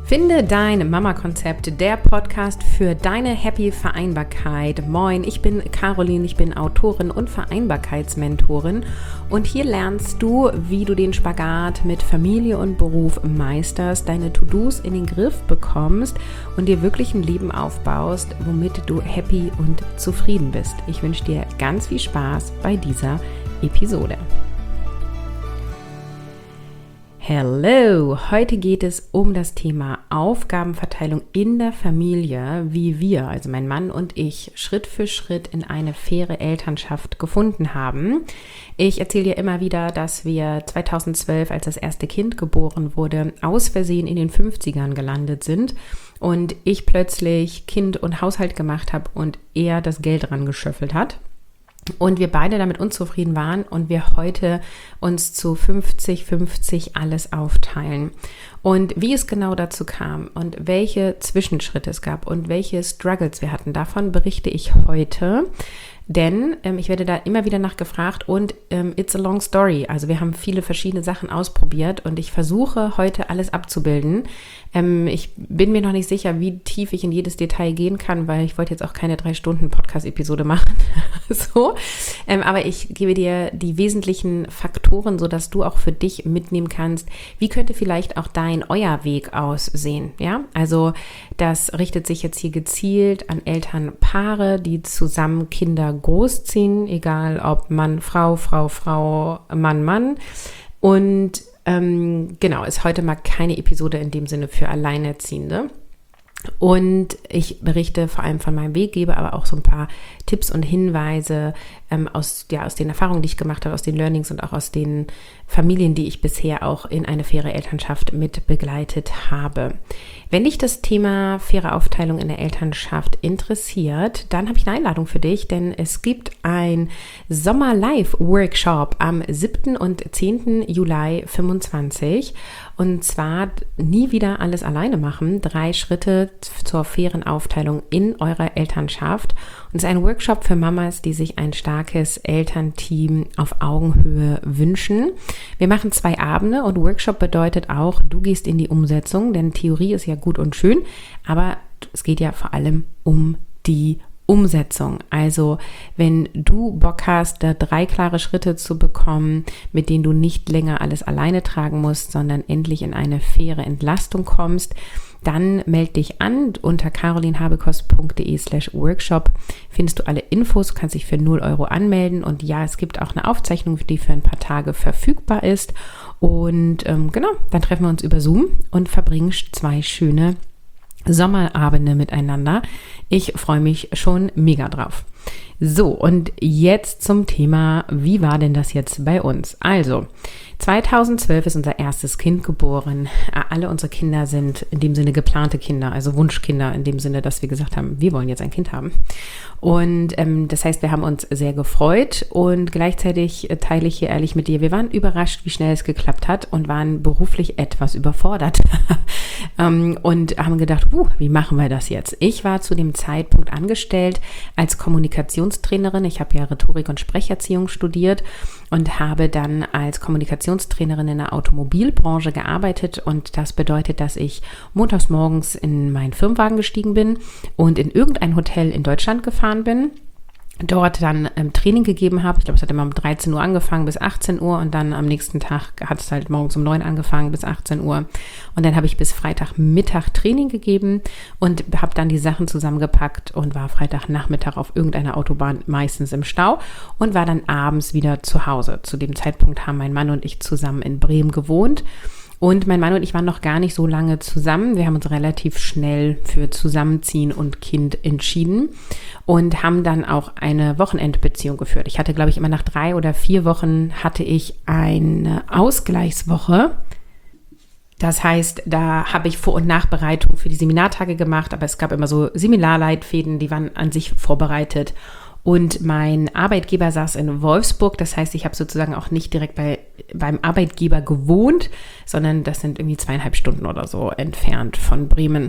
Finde dein Mama-Konzept, der Podcast für deine Happy Vereinbarkeit. Moin, ich bin Caroline, ich bin Autorin und Vereinbarkeitsmentorin und hier lernst du, wie du den Spagat mit Familie und Beruf meisterst, deine To-Dos in den Griff bekommst und dir wirklich ein Leben aufbaust, womit du happy und zufrieden bist. Ich wünsche dir ganz viel Spaß bei dieser Episode. Hello! Heute geht es um das Thema Aufgabenverteilung in der Familie, wie wir, also mein Mann und ich, Schritt für Schritt in eine faire Elternschaft gefunden haben. Ich erzähle dir immer wieder, dass wir 2012, als das erste Kind geboren wurde, aus Versehen in den 50ern gelandet sind und ich plötzlich Kind und Haushalt gemacht habe und er das Geld ran geschöffelt hat. Und wir beide damit unzufrieden waren und wir heute uns zu 50-50 alles aufteilen. Und wie es genau dazu kam und welche Zwischenschritte es gab und welche Struggles wir hatten, davon berichte ich heute. Denn ich werde da immer wieder nachgefragt und it's a long story. Also wir haben viele verschiedene Sachen ausprobiert und ich versuche heute alles abzubilden. Ich bin mir noch nicht sicher, wie tief ich in jedes Detail gehen kann, weil ich wollte jetzt auch keine 3-Stunden-Podcast-Episode machen. So. Aber ich gebe dir die wesentlichen Faktoren, sodass du auch für dich mitnehmen kannst, wie könnte vielleicht auch euer Weg aussehen. Ja? Also das richtet sich jetzt hier gezielt an Elternpaare, die zusammen Kinder großziehen, egal ob Mann, Frau, Frau, Frau, Mann, Mann. Und genau, ist heute mal keine Episode in dem Sinne für Alleinerziehende. Und ich berichte vor allem von meinem Weg, gebe aber auch so ein paar Tipps und Hinweise aus den Erfahrungen, die ich gemacht habe, aus den Learnings und auch aus den Familien, die ich bisher auch in eine faire Elternschaft mit begleitet habe. Wenn dich das Thema faire Aufteilung in der Elternschaft interessiert, dann habe ich eine Einladung für dich, denn es gibt ein Sommer-Live-Workshop am 7. und 10. Juli 2025 und zwar nie wieder alles alleine machen, 3 Schritte zur fairen Aufteilung in eurer Elternschaft. Und es ist ein Workshop für Mamas, die sich ein starkes Elternteam auf Augenhöhe wünschen. Wir machen 2 Abende und Workshop bedeutet auch, du gehst in die Umsetzung, denn Theorie ist ja gut und schön, aber es geht ja vor allem um die Umsetzung. Also wenn du Bock hast, da 3 klare Schritte zu bekommen, mit denen du nicht länger alles alleine tragen musst, sondern endlich in eine faire Entlastung kommst, dann melde dich an. Unter carolinhabekost.de/workshop findest du alle Infos, du kannst dich für 0 Euro anmelden und ja, es gibt auch eine Aufzeichnung, die für ein paar Tage verfügbar ist und genau, dann treffen wir uns über Zoom und verbringen 2 schöne Sommerabende miteinander. Ich freue mich schon mega drauf. So, und jetzt zum Thema, wie war denn das jetzt bei uns? Also, 2012 ist unser erstes Kind geboren. Alle unsere Kinder sind in dem Sinne geplante Kinder, also Wunschkinder in dem Sinne, dass wir gesagt haben, wir wollen jetzt ein Kind haben. Und das heißt, wir haben uns sehr gefreut und gleichzeitig teile ich hier ehrlich mit dir, wir waren überrascht, wie schnell es geklappt hat und waren beruflich etwas überfordert und haben gedacht, wie machen wir das jetzt? Ich war zu dem Zeitpunkt angestellt als Kommunikationstrainerin. Ich habe ja Rhetorik und Sprecherziehung studiert und habe dann als Kommunikationstrainerin in der Automobilbranche gearbeitet und das bedeutet, dass ich montags morgens in meinen Firmenwagen gestiegen bin und in irgendein Hotel in Deutschland gefahren bin, dort dann Training gegeben habe. Ich glaube, es hat immer um 13 Uhr angefangen bis 18 Uhr und dann am nächsten Tag hat es halt morgens um 9 angefangen bis 18 Uhr und dann habe ich bis Freitagmittag Training gegeben und habe dann die Sachen zusammengepackt und war Freitagnachmittag auf irgendeiner Autobahn, meistens im Stau und war dann abends wieder zu Hause. Zu dem Zeitpunkt haben mein Mann und ich zusammen in Bremen gewohnt. Und mein Mann und ich waren noch gar nicht so lange zusammen. Wir haben uns relativ schnell für Zusammenziehen und Kind entschieden und haben dann auch eine Wochenendbeziehung geführt. Ich hatte, glaube ich, immer nach 3 oder 4 Wochen hatte ich eine Ausgleichswoche. Das heißt, da habe ich Vor- und Nachbereitung für die Seminartage gemacht, aber es gab immer so Seminarleitfäden, die waren an sich vorbereitet. Und mein Arbeitgeber saß in Wolfsburg. Das heißt, ich habe sozusagen auch nicht direkt beim Arbeitgeber gewohnt, sondern das sind irgendwie 2,5 Stunden oder so entfernt von Bremen.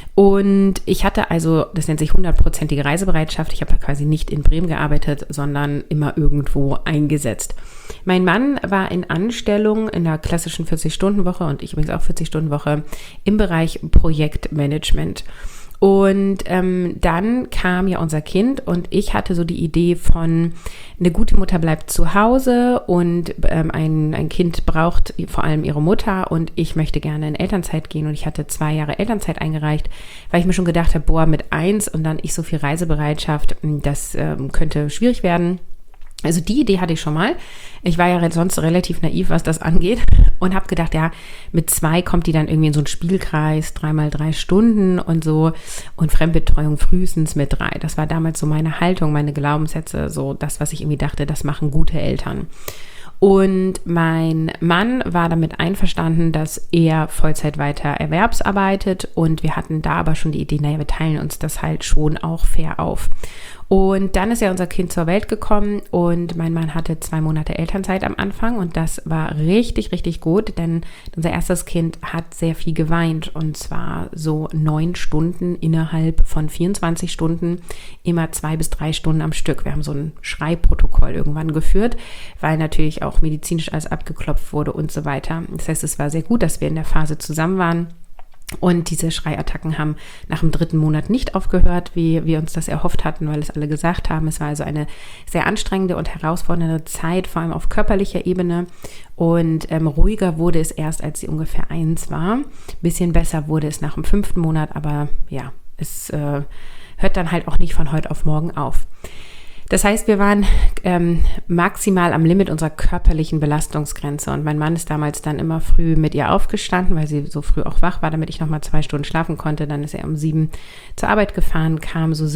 Und ich hatte also, das nennt sich 100%ige Reisebereitschaft. Ich habe quasi nicht in Bremen gearbeitet, sondern immer irgendwo eingesetzt. Mein Mann war in Anstellung in der klassischen 40-Stunden-Woche und ich übrigens auch 40-Stunden-Woche im Bereich Projektmanagement. Und dann kam ja unser Kind und ich hatte so die Idee von, eine gute Mutter bleibt zu Hause und ein Kind braucht vor allem ihre Mutter und ich möchte gerne in Elternzeit gehen und ich hatte 2 Jahre Elternzeit eingereicht, weil ich mir schon gedacht habe, boah, mit 1 und dann ich so viel Reisebereitschaft, das könnte schwierig werden. Also die Idee hatte ich schon mal. Ich war ja sonst relativ naiv, was das angeht und habe gedacht, ja, mit 2 kommt die dann irgendwie in so einen Spielkreis, 3x3 Stunden und so und Fremdbetreuung frühestens mit 3. Das war damals so meine Haltung, meine Glaubenssätze, so das, was ich irgendwie dachte, das machen gute Eltern. Und mein Mann war damit einverstanden, dass er Vollzeit weiter erwerbsarbeitet und wir hatten da aber schon die Idee, naja, wir teilen uns das halt schon auch fair auf. Und dann ist ja unser Kind zur Welt gekommen und mein Mann hatte 2 Monate Elternzeit am Anfang und das war richtig, richtig gut, denn unser erstes Kind hat sehr viel geweint und zwar so 9 Stunden innerhalb von 24 Stunden, immer 2 bis 3 Stunden am Stück. Wir haben so ein Schreiprotokoll irgendwann geführt, weil natürlich auch medizinisch alles abgeklopft wurde und so weiter. Das heißt, es war sehr gut, dass wir in der Phase zusammen waren. Und diese Schreiattacken haben nach dem 3. Monat nicht aufgehört, wie wir uns das erhofft hatten, weil es alle gesagt haben. Es war also eine sehr anstrengende und herausfordernde Zeit, vor allem auf körperlicher Ebene. Und ruhiger wurde es erst, als sie ungefähr 1 war. Ein bisschen besser wurde es nach dem 5. Monat, aber ja, es hört dann halt auch nicht von heute auf morgen auf. Das heißt, wir waren maximal am Limit unserer körperlichen Belastungsgrenze und mein Mann ist damals dann immer früh mit ihr aufgestanden, weil sie so früh auch wach war, damit ich nochmal 2 Stunden schlafen konnte. Dann ist er um 7 zur Arbeit gefahren, kam so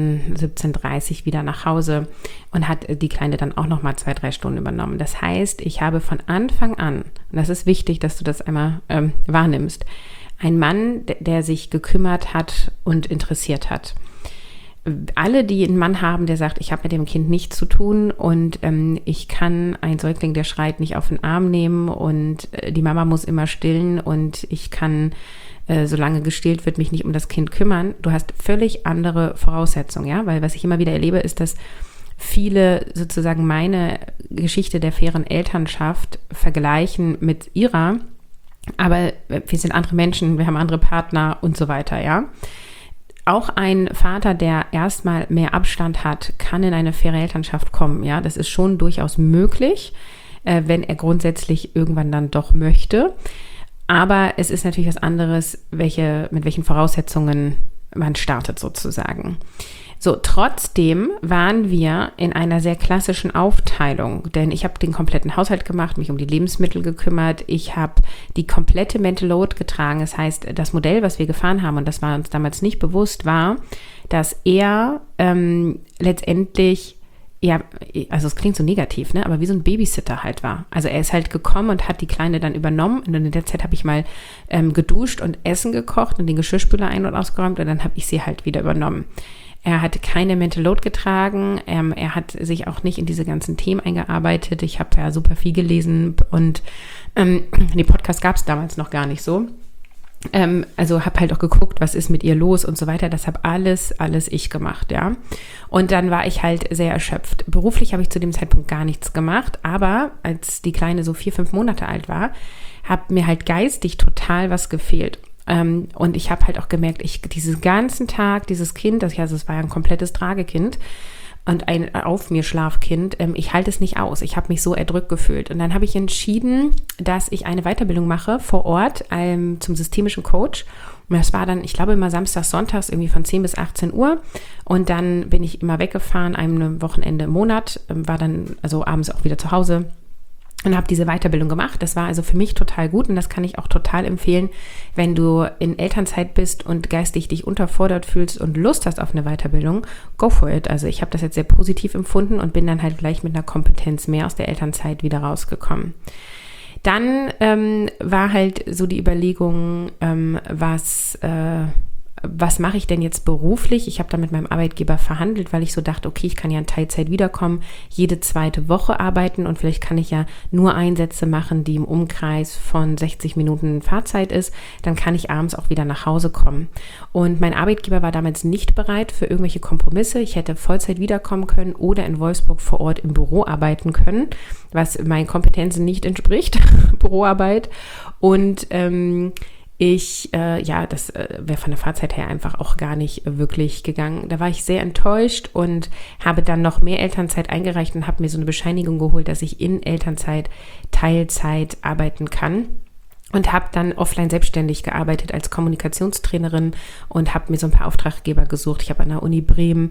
17:30 wieder nach Hause und hat die Kleine dann auch nochmal 2-3 Stunden übernommen. Das heißt, ich habe von Anfang an, und das ist wichtig, dass du das einmal wahrnimmst, einen Mann, der sich gekümmert hat und interessiert hat. Alle, die einen Mann haben, der sagt, ich habe mit dem Kind nichts zu tun und ich kann einen Säugling, der schreit, nicht auf den Arm nehmen und die Mama muss immer stillen und ich kann, solange gestillt wird, mich nicht um das Kind kümmern. Du hast völlig andere Voraussetzungen, ja, weil was ich immer wieder erlebe, ist, dass viele sozusagen meine Geschichte der fairen Elternschaft vergleichen mit ihrer, aber wir sind andere Menschen, wir haben andere Partner und so weiter, ja. Auch ein Vater, der erstmal mehr Abstand hat, kann in eine faire Elternschaft kommen. Ja, das ist schon durchaus möglich, wenn er grundsätzlich irgendwann dann doch möchte. Aber es ist natürlich was anderes, mit welchen Voraussetzungen man startet sozusagen. So, trotzdem waren wir in einer sehr klassischen Aufteilung, denn ich habe den kompletten Haushalt gemacht, mich um die Lebensmittel gekümmert, ich habe die komplette Mental Load getragen. Das heißt, das Modell, was wir gefahren haben, und das war uns damals nicht bewusst, war, dass er letztendlich, ja, also es klingt so negativ, ne, aber wie so ein Babysitter halt war. Also er ist halt gekommen und hat die Kleine dann übernommen und in der Zeit habe ich mal geduscht und Essen gekocht und den Geschirrspüler ein- und ausgeräumt und dann habe ich sie halt wieder übernommen. Er hat keine Mental Load getragen, er hat sich auch nicht in diese ganzen Themen eingearbeitet. Ich habe ja super viel gelesen und den Podcast gab es damals noch gar nicht so. Also habe halt auch geguckt, was ist mit ihr los und so weiter. Das habe alles ich gemacht, ja. Und dann war ich halt sehr erschöpft. Beruflich habe ich zu dem Zeitpunkt gar nichts gemacht, aber als die Kleine so 4-5 Monate alt war, hat mir halt geistig total was gefehlt. Und ich habe halt auch gemerkt, diesen ganzen Tag, dieses Kind, also es war ja ein komplettes Tragekind und ein auf mir Schlafkind, ich halte es nicht aus. Ich habe mich so erdrückt gefühlt. Und dann habe ich entschieden, dass ich eine Weiterbildung mache vor Ort zum systemischen Coach. Und das war dann, ich glaube, immer samstags, sonntags irgendwie von 10 bis 18 Uhr. Und dann bin ich immer weggefahren, ein Wochenende im Monat, war dann also abends auch wieder zu Hause. Und habe diese Weiterbildung gemacht. Das war also für mich total gut und das kann ich auch total empfehlen, wenn du in Elternzeit bist und geistig dich unterfordert fühlst und Lust hast auf eine Weiterbildung, go for it. Also ich habe das jetzt sehr positiv empfunden und bin dann halt gleich mit einer Kompetenz mehr aus der Elternzeit wieder rausgekommen. Dann war halt so die Überlegung, was was mache ich denn jetzt beruflich? Ich habe da mit meinem Arbeitgeber verhandelt, weil ich so dachte, okay, ich kann ja in Teilzeit wiederkommen, jede zweite Woche arbeiten und vielleicht kann ich ja nur Einsätze machen, die im Umkreis von 60 Minuten Fahrzeit ist. Dann kann ich abends auch wieder nach Hause kommen. Und mein Arbeitgeber war damals nicht bereit für irgendwelche Kompromisse. Ich hätte Vollzeit wiederkommen können oder in Wolfsburg vor Ort im Büro arbeiten können, was meinen Kompetenzen nicht entspricht, Büroarbeit. Und das wäre von der Fahrzeit her einfach auch gar nicht wirklich gegangen. Da war ich sehr enttäuscht und habe dann noch mehr Elternzeit eingereicht und habe mir so eine Bescheinigung geholt, dass ich in Elternzeit Teilzeit arbeiten kann. Und habe dann offline selbstständig gearbeitet als Kommunikationstrainerin und habe mir so ein paar Auftraggeber gesucht. Ich habe an der Uni Bremen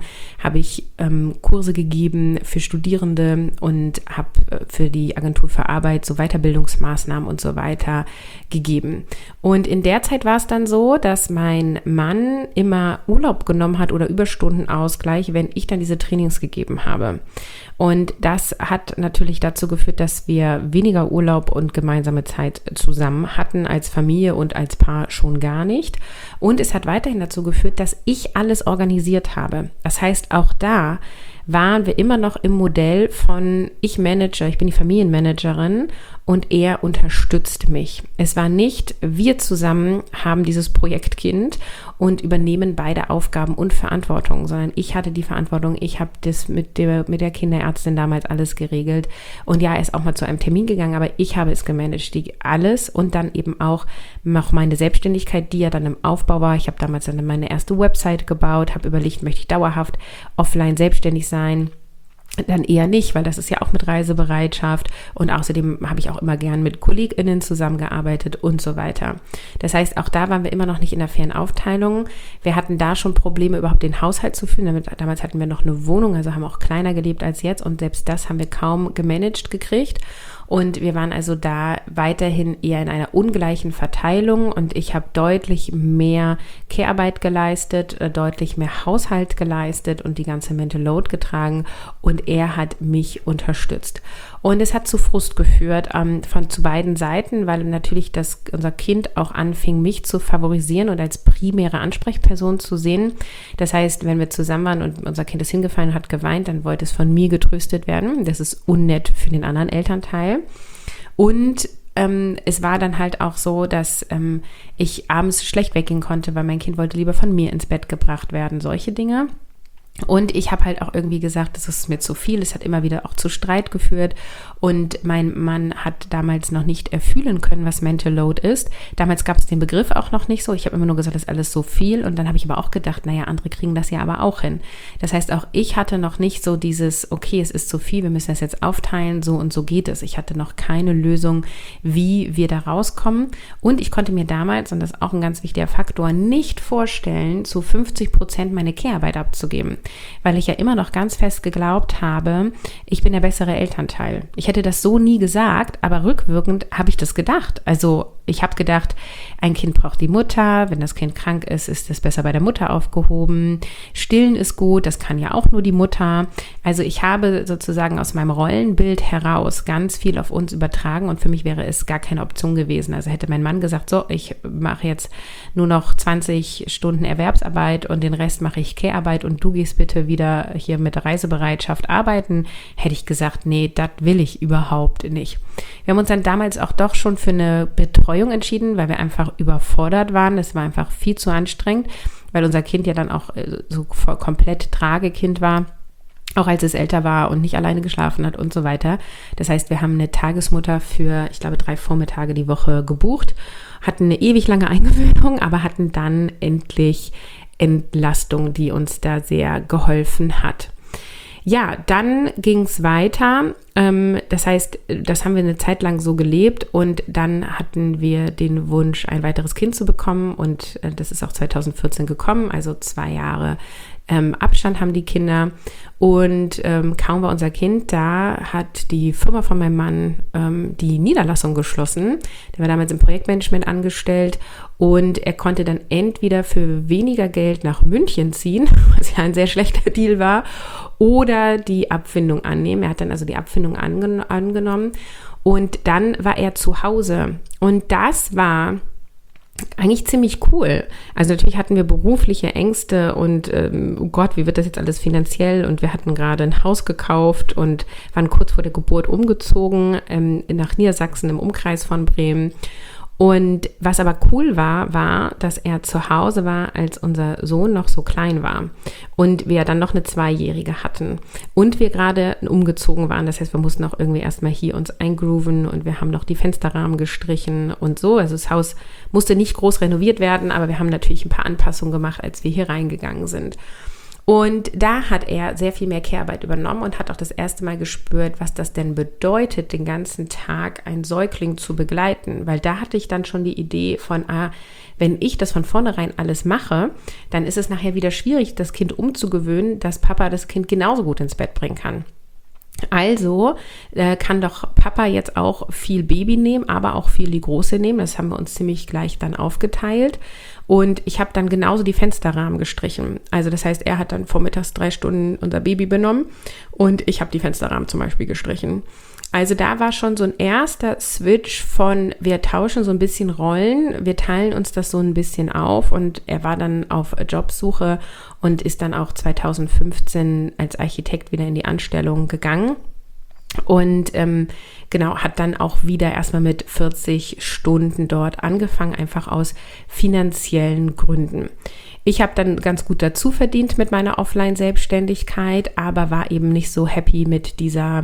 Kurse gegeben für Studierende und habe für die Agentur für Arbeit so Weiterbildungsmaßnahmen und so weiter gegeben. Und in der Zeit war es dann so, dass mein Mann immer Urlaub genommen hat oder Überstundenausgleich, wenn ich dann diese Trainings gegeben habe. Und das hat natürlich dazu geführt, dass wir weniger Urlaub und gemeinsame Zeit zusammen hatten als Familie und als Paar schon gar nicht. Und es hat weiterhin dazu geführt, dass ich alles organisiert habe. Das heißt, auch da waren wir immer noch im Modell von ich bin die Familienmanagerin und er unterstützt mich. Es war nicht, wir zusammen haben dieses Projektkind und übernehmen beide Aufgaben und Verantwortung, sondern ich hatte die Verantwortung, ich habe das mit der Kinderärztin damals alles geregelt und ja, er ist auch mal zu einem Termin gegangen, aber ich habe es gemanagt, alles und dann eben auch noch meine Selbstständigkeit, die ja dann im Aufbau war. Ich habe damals dann meine erste Website gebaut, habe überlegt, möchte ich dauerhaft offline selbstständig sein? Dann eher nicht, weil das ist ja auch mit Reisebereitschaft und außerdem habe ich auch immer gern mit KollegInnen zusammengearbeitet und so weiter. Das heißt, auch da waren wir immer noch nicht in der fairen Aufteilung. Wir hatten da schon Probleme, überhaupt den Haushalt zu führen. Damals hatten wir noch eine Wohnung, also haben auch kleiner gelebt als jetzt und selbst das haben wir kaum gemanagt gekriegt. Und wir waren also da weiterhin eher in einer ungleichen Verteilung und ich habe deutlich mehr Care-Arbeit geleistet, deutlich mehr Haushalt geleistet und die ganze Mental Load getragen und er hat mich unterstützt. Und es hat zu Frust geführt zu beiden Seiten, weil natürlich unser Kind auch anfing, mich zu favorisieren und als primäre Ansprechperson zu sehen. Das heißt, wenn wir zusammen waren und unser Kind ist hingefallen und hat geweint, dann wollte es von mir getröstet werden. Das ist unnett für den anderen Elternteil. Und es war dann halt auch so, dass ich abends schlecht weggehen konnte, weil mein Kind wollte lieber von mir ins Bett gebracht werden, solche Dinge. Und ich habe halt auch irgendwie gesagt, das ist mir zu viel. Es hat immer wieder auch zu Streit geführt. Und mein Mann hat damals noch nicht erfühlen können, was Mental Load ist. Damals gab es den Begriff auch noch nicht so. Ich habe immer nur gesagt, das ist alles so viel. Und dann habe ich aber auch gedacht, naja, andere kriegen das ja aber auch hin. Das heißt, auch ich hatte noch nicht so dieses, okay, es ist zu viel, wir müssen das jetzt aufteilen, so und so geht es. Ich hatte noch keine Lösung, wie wir da rauskommen. Und ich konnte mir damals, und das ist auch ein ganz wichtiger Faktor, nicht vorstellen, zu 50% meine Care-Arbeit abzugeben. Weil ich ja immer noch ganz fest geglaubt habe, ich bin der bessere Elternteil. Ich hätte das so nie gesagt, aber rückwirkend habe ich das gedacht. Also ich habe gedacht, ein Kind braucht die Mutter, wenn das Kind krank ist, ist es besser bei der Mutter aufgehoben. Stillen ist gut, das kann ja auch nur die Mutter. Also ich habe sozusagen aus meinem Rollenbild heraus ganz viel auf uns übertragen und für mich wäre es gar keine Option gewesen. Also hätte mein Mann gesagt, so, ich mache jetzt nur noch 20 Stunden Erwerbsarbeit und den Rest mache ich Care-Arbeit und du gehst bitte wieder hier mit Reisebereitschaft arbeiten, hätte ich gesagt, nee, das will ich überhaupt nicht. Wir haben uns dann damals auch doch schon für eine Betreuung entschieden, weil wir einfach überfordert waren. Das war einfach viel zu anstrengend, weil unser Kind ja dann auch so komplett Tragekind war, auch als es älter war und nicht alleine geschlafen hat und so weiter. Das heißt, wir haben eine Tagesmutter für, ich glaube, 3 Vormittage die Woche gebucht, hatten eine ewig lange Eingewöhnung, aber hatten dann endlich Entlastung, die uns da sehr geholfen hat. Ja, dann ging es weiter. Das heißt, das haben wir eine Zeit lang so gelebt und dann hatten wir den Wunsch, ein weiteres Kind zu bekommen und das ist auch 2014 gekommen, also 2 Jahre Abstand haben die Kinder und kaum war unser Kind da, hat die Firma von meinem Mann die Niederlassung geschlossen. Der war damals im Projektmanagement angestellt und er konnte dann entweder für weniger Geld nach München ziehen, was ja ein sehr schlechter Deal war, oder die Abfindung annehmen. Er hat dann also die Abfindung angenommen und dann war er zu Hause und das war eigentlich ziemlich cool. Also natürlich hatten wir berufliche Ängste und oh Gott, wie wird das jetzt alles finanziell? Und wir hatten gerade ein Haus gekauft und waren kurz vor der Geburt umgezogen nach Niedersachsen im Umkreis von Bremen. Und was aber cool war, dass er zu Hause war, als unser Sohn noch so klein war und wir dann noch eine 2-Jährige hatten und wir gerade umgezogen waren. Das heißt, wir mussten auch irgendwie erstmal hier uns eingrooven und wir haben noch die Fensterrahmen gestrichen und so. Also das Haus musste nicht groß renoviert werden, aber wir haben natürlich ein paar Anpassungen gemacht, als wir hier reingegangen sind. Und da hat er sehr viel mehr Care-Arbeit übernommen und hat auch das erste Mal gespürt, was das denn bedeutet, den ganzen Tag einen Säugling zu begleiten. Weil da hatte ich dann schon die Idee von, wenn ich das von vornherein alles mache, dann ist es nachher wieder schwierig, das Kind umzugewöhnen, dass Papa das Kind genauso gut ins Bett bringen kann. Also kann doch Papa jetzt auch viel Baby nehmen, aber auch viel die Große nehmen. Das haben wir uns ziemlich gleich dann aufgeteilt. Und ich habe dann genauso die Fensterrahmen gestrichen. Also das heißt, er hat dann vormittags 3 Stunden unser Baby benommen und ich habe die Fensterrahmen zum Beispiel gestrichen. Also da war schon so ein erster Switch von, wir tauschen so ein bisschen Rollen, wir teilen uns das so ein bisschen auf und er war dann auf Jobsuche und ist dann auch 2015 als Architekt wieder in die Anstellung gegangen. Und hat dann auch wieder erstmal mit 40 Stunden dort angefangen, einfach aus finanziellen Gründen. Ich habe dann ganz gut dazu verdient mit meiner Offline-Selbstständigkeit, aber war eben nicht so happy mit dieser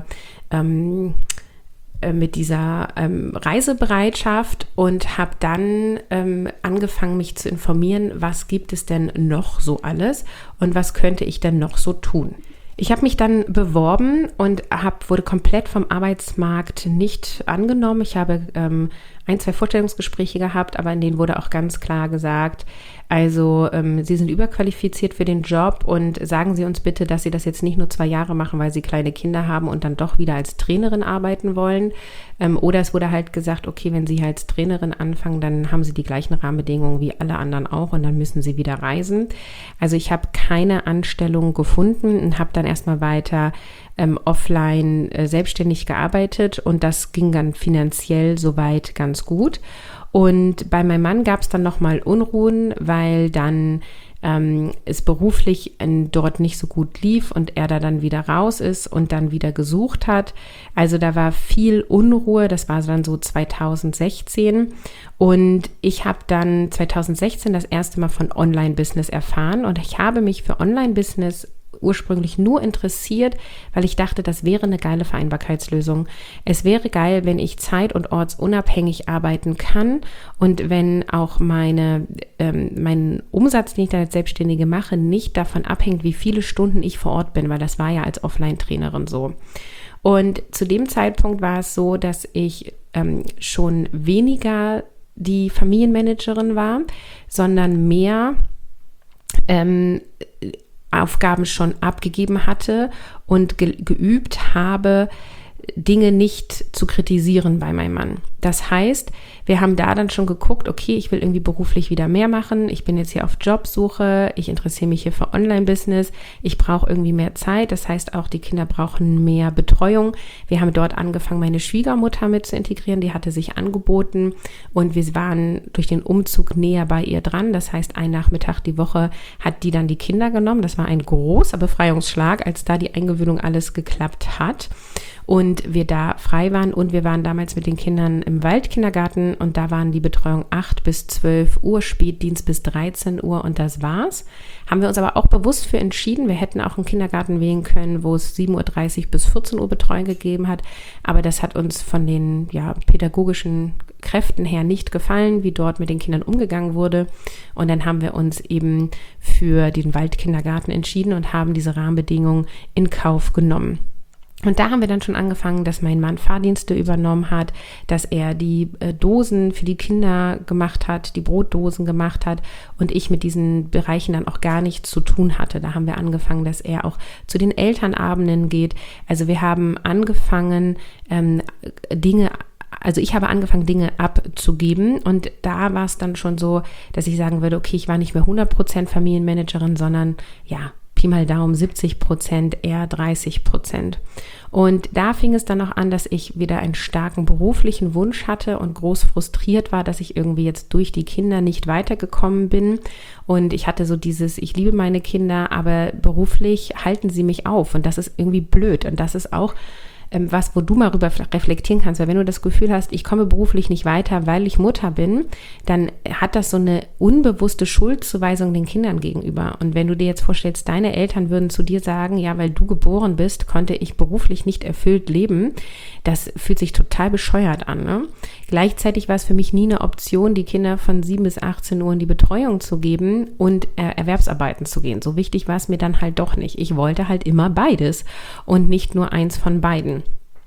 Reisebereitschaft und habe dann angefangen, mich zu informieren, was gibt es denn noch so alles und was könnte ich denn noch so tun. Ich habe mich dann beworben und wurde komplett vom Arbeitsmarkt nicht angenommen. Ich habe 1-2 Vorstellungsgespräche gehabt, aber in denen wurde auch ganz klar gesagt, also Sie sind überqualifiziert für den Job und sagen Sie uns bitte, dass Sie das jetzt nicht nur 2 Jahre machen, weil Sie kleine Kinder haben und dann doch wieder als Trainerin arbeiten wollen. Oder es wurde halt gesagt, okay, wenn Sie als Trainerin anfangen, dann haben Sie die gleichen Rahmenbedingungen wie alle anderen auch und dann müssen Sie wieder reisen. Also ich habe keine Anstellung gefunden und habe dann erstmal weiter offline selbstständig gearbeitet und das ging dann finanziell soweit ganz gut. Und bei meinem Mann gab es dann nochmal Unruhen, weil dann es beruflich dort nicht so gut lief und er da dann wieder raus ist und dann wieder gesucht hat. Also da war viel Unruhe, das war dann so 2016 und ich habe dann 2016 das erste Mal von Online-Business erfahren und ich habe mich für Online-Business ursprünglich nur interessiert, weil ich dachte, das wäre eine geile Vereinbarkeitslösung. Es wäre geil, wenn ich zeit- und ortsunabhängig arbeiten kann und wenn auch mein Umsatz, den ich dann als Selbstständige mache, nicht davon abhängt, wie viele Stunden ich vor Ort bin, weil das war ja als Offline-Trainerin so. Und zu dem Zeitpunkt war es so, dass ich schon weniger die Familienmanagerin war, sondern mehr Aufgaben schon abgegeben hatte und geübt habe, Dinge nicht zu kritisieren bei meinem Mann. Das heißt, wir haben da dann schon geguckt, okay, ich will irgendwie beruflich wieder mehr machen, ich bin jetzt hier auf Jobsuche, ich interessiere mich hier für Online-Business, ich brauche irgendwie mehr Zeit, das heißt auch, die Kinder brauchen mehr Betreuung. Wir haben dort angefangen, meine Schwiegermutter mit zu integrieren, die hatte sich angeboten und wir waren durch den Umzug näher bei ihr dran, das heißt, ein Nachmittag die Woche hat die dann die Kinder genommen, das war ein großer Befreiungsschlag, als da die Eingewöhnung alles geklappt hat und wir da frei waren und wir waren damals mit den Kindern im Waldkindergarten und da waren die Betreuung 8 bis 12 Uhr, Spätdienst bis 13 Uhr und das war's. Haben wir uns aber auch bewusst für entschieden, wir hätten auch einen Kindergarten wählen können, wo es 7:30 Uhr bis 14 Uhr Betreuung gegeben hat, aber das hat uns von den pädagogischen Kräften her nicht gefallen, wie dort mit den Kindern umgegangen wurde und dann haben wir uns eben für den Waldkindergarten entschieden und haben diese Rahmenbedingungen in Kauf genommen. Und da haben wir dann schon angefangen, dass mein Mann Fahrdienste übernommen hat, dass er die Dosen für die Kinder gemacht hat, die Brotdosen gemacht hat und ich mit diesen Bereichen dann auch gar nichts zu tun hatte. Da haben wir angefangen, dass er auch zu den Elternabenden geht. Also wir haben angefangen, ich habe angefangen, Dinge abzugeben und da war es dann schon so, dass ich sagen würde, okay, ich war nicht mehr 100% Familienmanagerin, sondern Pi mal Daumen 70%, eher 30%. Und da fing es dann auch an, dass ich wieder einen starken beruflichen Wunsch hatte und groß frustriert war, dass ich irgendwie jetzt durch die Kinder nicht weitergekommen bin. Und ich hatte so dieses, ich liebe meine Kinder, aber beruflich halten sie mich auf. Und das ist irgendwie blöd. Und das ist auch was, wo du mal rüber reflektieren kannst, weil wenn du das Gefühl hast, ich komme beruflich nicht weiter, weil ich Mutter bin, dann hat das so eine unbewusste Schuldzuweisung den Kindern gegenüber. Und wenn du dir jetzt vorstellst, deine Eltern würden zu dir sagen, ja, weil du geboren bist, konnte ich beruflich nicht erfüllt leben, das fühlt sich total bescheuert an, ne? Gleichzeitig war es für mich nie eine Option, die Kinder von 7 bis 18 Uhr in die Betreuung zu geben und Erwerbsarbeiten zu gehen. So wichtig war es mir dann halt doch nicht. Ich wollte halt immer beides und nicht nur eins von beiden.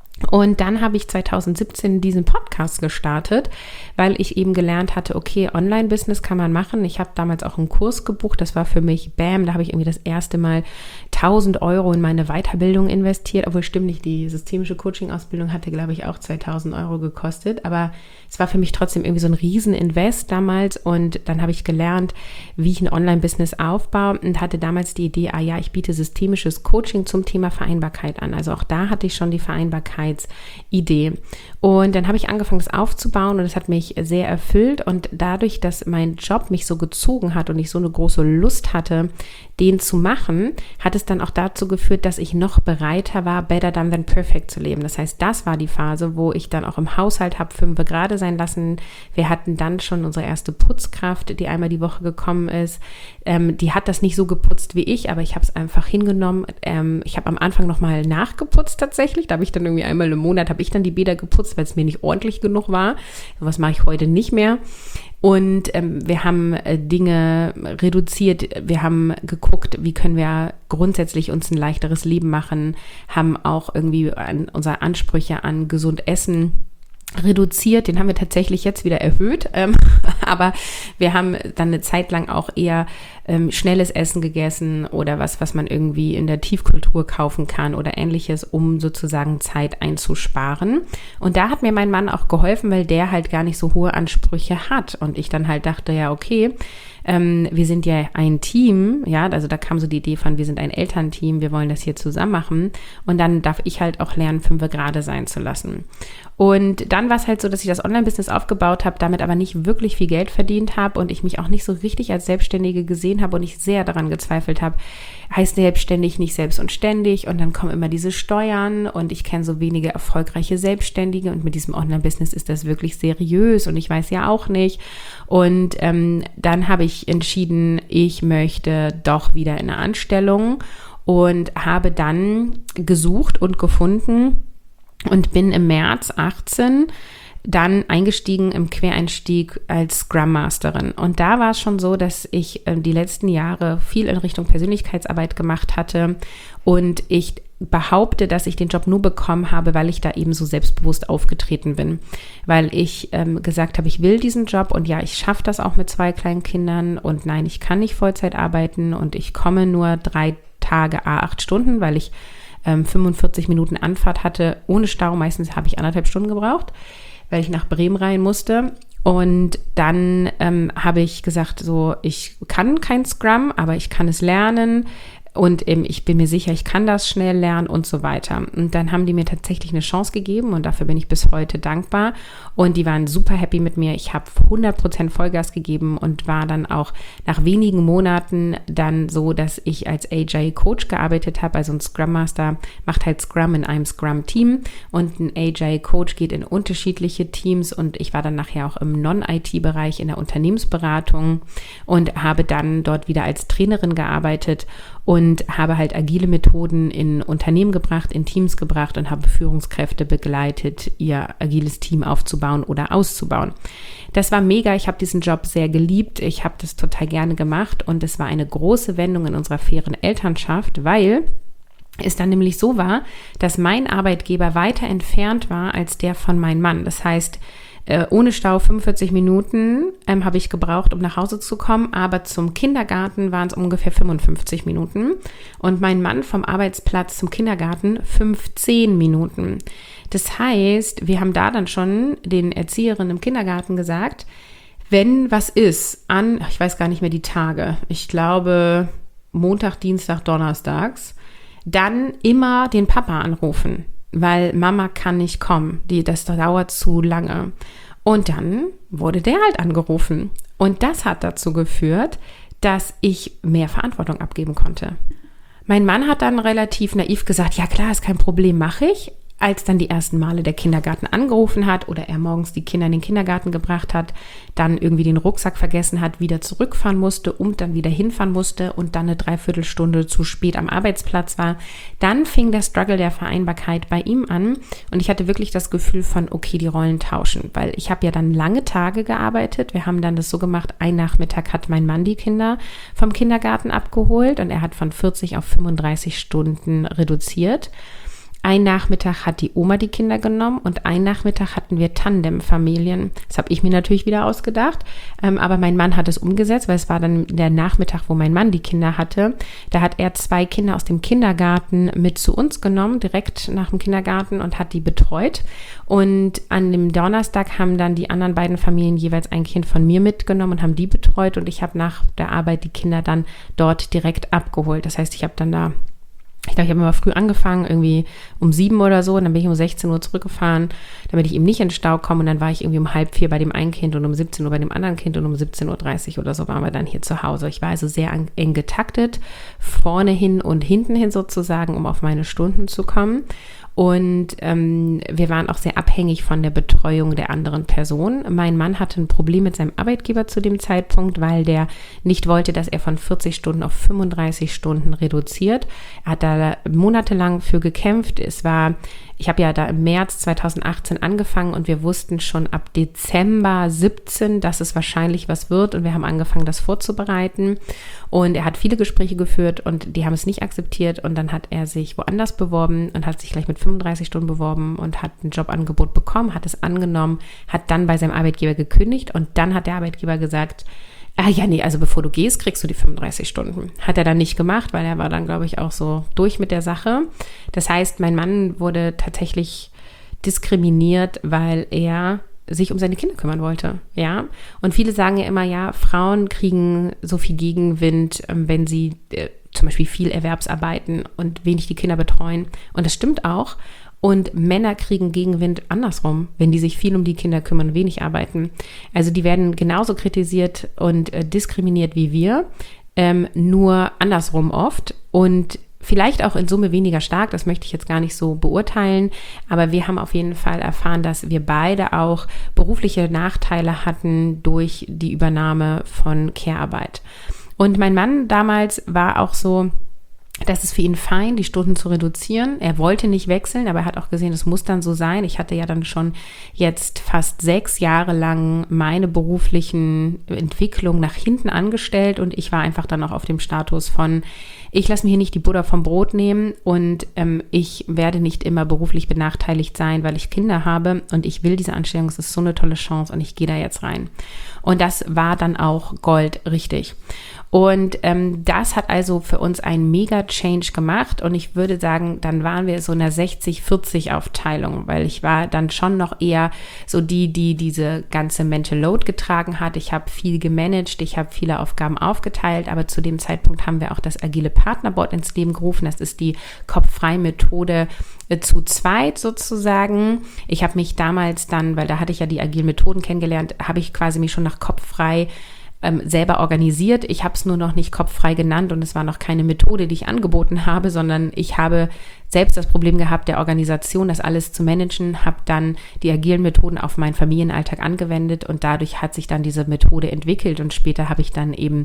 Und dann habe ich 2017 diesen Podcast gestartet, weil ich eben gelernt hatte, okay, Online-Business kann man machen. Ich habe damals auch einen Kurs gebucht, das war für mich, bam, da habe ich irgendwie das erste Mal 1.000 Euro in meine Weiterbildung investiert, obwohl stimmt nicht, die systemische Coaching-Ausbildung hatte, glaube ich, auch 2.000 Euro gekostet, aber es war für mich trotzdem irgendwie so ein Riesen-Invest damals und dann habe ich gelernt, wie ich ein Online-Business aufbaue und hatte damals die Idee, ich biete systemisches Coaching zum Thema Vereinbarkeit an. Also auch da hatte ich schon die Vereinbarkeitsidee. Und dann habe ich angefangen, das aufzubauen und es hat mich sehr erfüllt und dadurch, dass mein Job mich so gezogen hat und ich so eine große Lust hatte, den zu machen, hat es dann auch dazu geführt, dass ich noch bereiter war, better done than perfect zu leben. Das heißt, das war die Phase, wo ich dann auch im Haushalt habe 5 gerade sein lassen. Wir hatten dann schon unsere erste Putzkraft, die einmal die Woche gekommen ist. Die hat das nicht so geputzt wie ich, aber ich habe es einfach hingenommen. Ich habe am Anfang nochmal nachgeputzt tatsächlich. Da habe ich dann irgendwie einmal im Monat, habe ich dann die Bäder geputzt, weil es mir nicht ordentlich genug war. Was mache ich heute nicht mehr. Und wir haben Dinge reduziert, wir haben geguckt, wie können wir grundsätzlich uns ein leichteres Leben machen, haben auch irgendwie unsere Ansprüche an gesund Essen reduziert, den haben wir tatsächlich jetzt wieder erhöht, aber wir haben dann eine Zeit lang auch eher schnelles Essen gegessen oder was man irgendwie in der Tiefkultur kaufen kann oder ähnliches, um sozusagen Zeit einzusparen. Und da hat mir mein Mann auch geholfen, weil der halt gar nicht so hohe Ansprüche hat und ich dann halt dachte, ja okay, wir sind ja ein Team, ja, also da kam so die Idee von, wir sind ein Elternteam, wir wollen das hier zusammen machen und dann darf ich halt auch lernen, 5 gerade sein zu lassen. Und dann war es halt so, dass ich das Online-Business aufgebaut habe, damit aber nicht wirklich viel Geld verdient habe und ich mich auch nicht so richtig als Selbstständige gesehen habe und ich sehr daran gezweifelt habe, heißt selbstständig nicht selbst und ständig und dann kommen immer diese Steuern und ich kenne so wenige erfolgreiche Selbstständige und mit diesem Online-Business ist das wirklich seriös und ich weiß ja auch nicht und dann habe ich entschieden, ich möchte doch wieder in eine Anstellung und habe dann gesucht und gefunden und bin im März 18 dann eingestiegen im Quereinstieg als Scrum Masterin. Und da war es schon so, dass ich die letzten Jahre viel in Richtung Persönlichkeitsarbeit gemacht hatte und ich behaupte, dass ich den Job nur bekommen habe, weil ich da eben so selbstbewusst aufgetreten bin. Weil ich gesagt habe, ich will diesen Job und ja, ich schaffe das auch mit 2 kleinen Kindern und nein, ich kann nicht Vollzeit arbeiten und ich komme nur 3 Tage 8 Stunden, weil ich 45 Minuten Anfahrt hatte, ohne Stau. Meistens habe ich 1,5 Stunden gebraucht, weil ich nach Bremen rein musste. Und dann habe ich gesagt, so, ich kann kein Scrum, aber ich kann es lernen. Und ich bin mir sicher, ich kann das schnell lernen und so weiter. Und dann haben die mir tatsächlich eine Chance gegeben und dafür bin ich bis heute dankbar. Und die waren super happy mit mir. Ich habe 100% Vollgas gegeben und war dann auch nach wenigen Monaten dann so, dass ich als Agile Coach gearbeitet habe. Also ein Scrum Master macht halt Scrum in einem Scrum-Team und ein Agile Coach geht in unterschiedliche Teams und ich war dann nachher auch im Non-IT-Bereich in der Unternehmensberatung und habe dann dort wieder als Trainerin gearbeitet und habe halt agile Methoden in Unternehmen gebracht, in Teams gebracht und habe Führungskräfte begleitet, ihr agiles Team aufzubauen oder auszubauen. Das war mega, ich habe diesen Job sehr geliebt, ich habe das total gerne gemacht und es war eine große Wendung in unserer fairen Elternschaft, weil es dann nämlich so war, dass mein Arbeitgeber weiter entfernt war als der von meinem Mann. Das heißt, ohne Stau 45 Minuten habe ich gebraucht, um nach Hause zu kommen, aber zum Kindergarten waren es ungefähr 55 Minuten und mein Mann vom Arbeitsplatz zum Kindergarten 15 Minuten. Das heißt, wir haben da dann schon den Erzieherinnen im Kindergarten gesagt, wenn was ist ich weiß gar nicht mehr die Tage, ich glaube Montag, Dienstag, Donnerstags, dann immer den Papa anrufen, weil Mama kann nicht kommen, das dauert zu lange. Und dann wurde der halt angerufen. Und das hat dazu geführt, dass ich mehr Verantwortung abgeben konnte. Mein Mann hat dann relativ naiv gesagt, ja klar, ist kein Problem, mache ich. Als dann die ersten Male der Kindergarten angerufen hat oder er morgens die Kinder in den Kindergarten gebracht hat, dann irgendwie den Rucksack vergessen hat, wieder zurückfahren musste und dann wieder hinfahren musste und dann eine Dreiviertelstunde zu spät am Arbeitsplatz war, dann fing der Struggle der Vereinbarkeit bei ihm an und ich hatte wirklich das Gefühl von, okay, die Rollen tauschen, weil ich habe ja dann lange Tage gearbeitet. Wir haben dann das so gemacht, ein Nachmittag hat mein Mann die Kinder vom Kindergarten abgeholt und er hat von 40 auf 35 Stunden reduziert. Ein Nachmittag hat die Oma die Kinder genommen und ein Nachmittag hatten wir Tandemfamilien. Das habe ich mir natürlich wieder ausgedacht, aber mein Mann hat es umgesetzt, weil es war dann der Nachmittag, wo mein Mann die Kinder hatte. Da hat er 2 Kinder aus dem Kindergarten mit zu uns genommen, direkt nach dem Kindergarten und hat die betreut. Und an dem Donnerstag haben dann die anderen beiden Familien jeweils ein Kind von mir mitgenommen und haben die betreut und ich habe nach der Arbeit die Kinder dann dort direkt abgeholt. Das heißt, ich habe dann da ich glaube, ich habe immer früh angefangen, irgendwie um 7 oder so, und dann bin ich um 16 Uhr zurückgefahren, damit ich eben nicht in den Stau komme. Und dann war ich irgendwie um 3:30 bei dem einen Kind und um 17 Uhr bei dem anderen Kind und um 17:30 Uhr oder so waren wir dann hier zu Hause. Ich war also sehr eng getaktet, vorne hin und hinten hin sozusagen, um auf meine Stunden zu kommen. Und wir waren auch sehr abhängig von der Betreuung der anderen Person. Mein Mann hatte ein Problem mit seinem Arbeitgeber zu dem Zeitpunkt, weil der nicht wollte, dass er von 40 Stunden auf 35 Stunden reduziert. Er hat da monatelang für gekämpft. Ich habe ja da im März 2018 angefangen und wir wussten schon ab Dezember 17, dass es wahrscheinlich was wird und wir haben angefangen, das vorzubereiten. Und er hat viele Gespräche geführt und die haben es nicht akzeptiert und dann hat er sich woanders beworben und hat sich gleich mit 35 Stunden beworben und hat ein Jobangebot bekommen, hat es angenommen, hat dann bei seinem Arbeitgeber gekündigt und dann hat der Arbeitgeber gesagt, also bevor du gehst, kriegst du die 35 Stunden. Hat er dann nicht gemacht, weil er war dann, glaube ich, auch so durch mit der Sache. Das heißt, mein Mann wurde tatsächlich diskriminiert, weil er sich um seine Kinder kümmern wollte, ja. Und viele sagen ja immer, ja, Frauen kriegen so viel Gegenwind, wenn sie zum Beispiel viel Erwerbsarbeiten und wenig die Kinder betreuen. Und das stimmt auch. Und Männer kriegen Gegenwind andersrum, wenn die sich viel um die Kinder kümmern und wenig arbeiten. Also die werden genauso kritisiert und diskriminiert wie wir, nur andersrum oft und vielleicht auch in Summe weniger stark, das möchte ich jetzt gar nicht so beurteilen, aber wir haben auf jeden Fall erfahren, dass wir beide auch berufliche Nachteile hatten durch die Übernahme von Care-Arbeit. Und mein Mann damals war auch so, das ist für ihn fein, die Stunden zu reduzieren. Er wollte nicht wechseln, aber er hat auch gesehen, es muss dann so sein. Ich hatte ja dann schon jetzt fast 6 Jahre lang meine beruflichen Entwicklung nach hinten angestellt und ich war einfach dann auch auf dem Status von, ich lasse mir hier nicht die Butter vom Brot nehmen und ich werde nicht immer beruflich benachteiligt sein, weil ich Kinder habe und ich will diese Anstellung, es ist so eine tolle Chance und ich gehe da jetzt rein. Und das war dann auch Gold richtig. Und das hat also für uns einen Mega-Change gemacht und ich würde sagen, dann waren wir so in einer 60-40 Aufteilung, weil ich war dann schon noch eher so die diese ganze Mental Load getragen hat. Ich habe viel gemanagt, ich habe viele Aufgaben aufgeteilt, aber zu dem Zeitpunkt haben wir auch das agile Partnerboard ins Leben gerufen. Das ist die Kopffrei-Methode zu zweit sozusagen. Ich habe mich damals dann, weil da hatte ich ja die agilen Methoden kennengelernt, habe ich quasi mich schon nach Kopffrei selber organisiert. Ich habe es nur noch nicht kopffrei genannt und es war noch keine Methode, die ich angeboten habe, sondern ich habe selbst das Problem gehabt, der Organisation, das alles zu managen, habe dann die agilen Methoden auf meinen Familienalltag angewendet und dadurch hat sich dann diese Methode entwickelt und später habe ich dann eben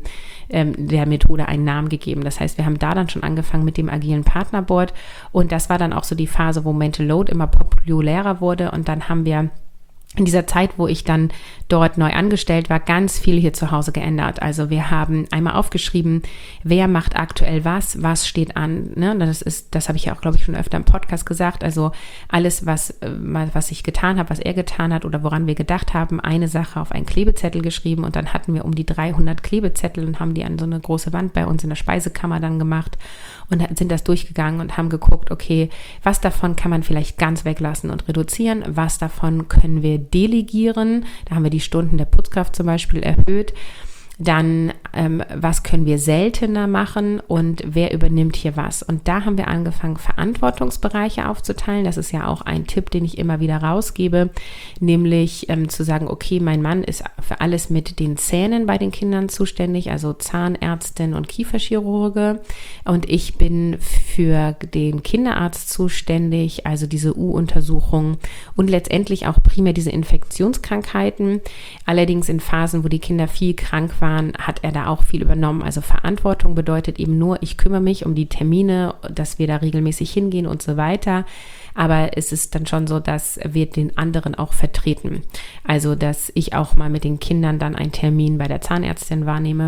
der Methode einen Namen gegeben. Das heißt, wir haben da dann schon angefangen mit dem agilen Partnerboard und das war dann auch so die Phase, wo Mental Load immer populärer wurde und dann haben wir in dieser Zeit, wo ich dann dort neu angestellt war, ganz viel hier zu Hause geändert. Also wir haben einmal aufgeschrieben, wer macht aktuell was steht an. Ne? Das habe ich ja auch, glaube ich, schon öfter im Podcast gesagt. Also alles, was ich getan habe, was er getan hat oder woran wir gedacht haben, eine Sache auf einen Klebezettel geschrieben und dann hatten wir um die 300 Klebezettel und haben die an so eine große Wand bei uns in der Speisekammer dann gemacht und sind das durchgegangen und haben geguckt, okay, was davon kann man vielleicht ganz weglassen und reduzieren, was davon können wir delegieren. Da haben wir die Stunden der Putzkraft zum Beispiel erhöht. Dann, was können wir seltener machen und wer übernimmt hier was? Und da haben wir angefangen, Verantwortungsbereiche aufzuteilen. Das ist ja auch ein Tipp, den ich immer wieder rausgebe, nämlich zu sagen, okay, mein Mann ist für alles mit den Zähnen bei den Kindern zuständig, also Zahnärztin und Kieferchirurge. Und ich bin für den Kinderarzt zuständig, also diese U-Untersuchung und letztendlich auch primär diese Infektionskrankheiten. Allerdings in Phasen, wo die Kinder viel krank waren, hat er da auch viel übernommen. Also Verantwortung bedeutet eben nur, ich kümmere mich um die Termine, dass wir da regelmäßig hingehen und so weiter. Aber es ist dann schon so, dass wir den anderen auch vertreten. Also, dass ich auch mal mit den Kindern dann einen Termin bei der Zahnärztin wahrnehme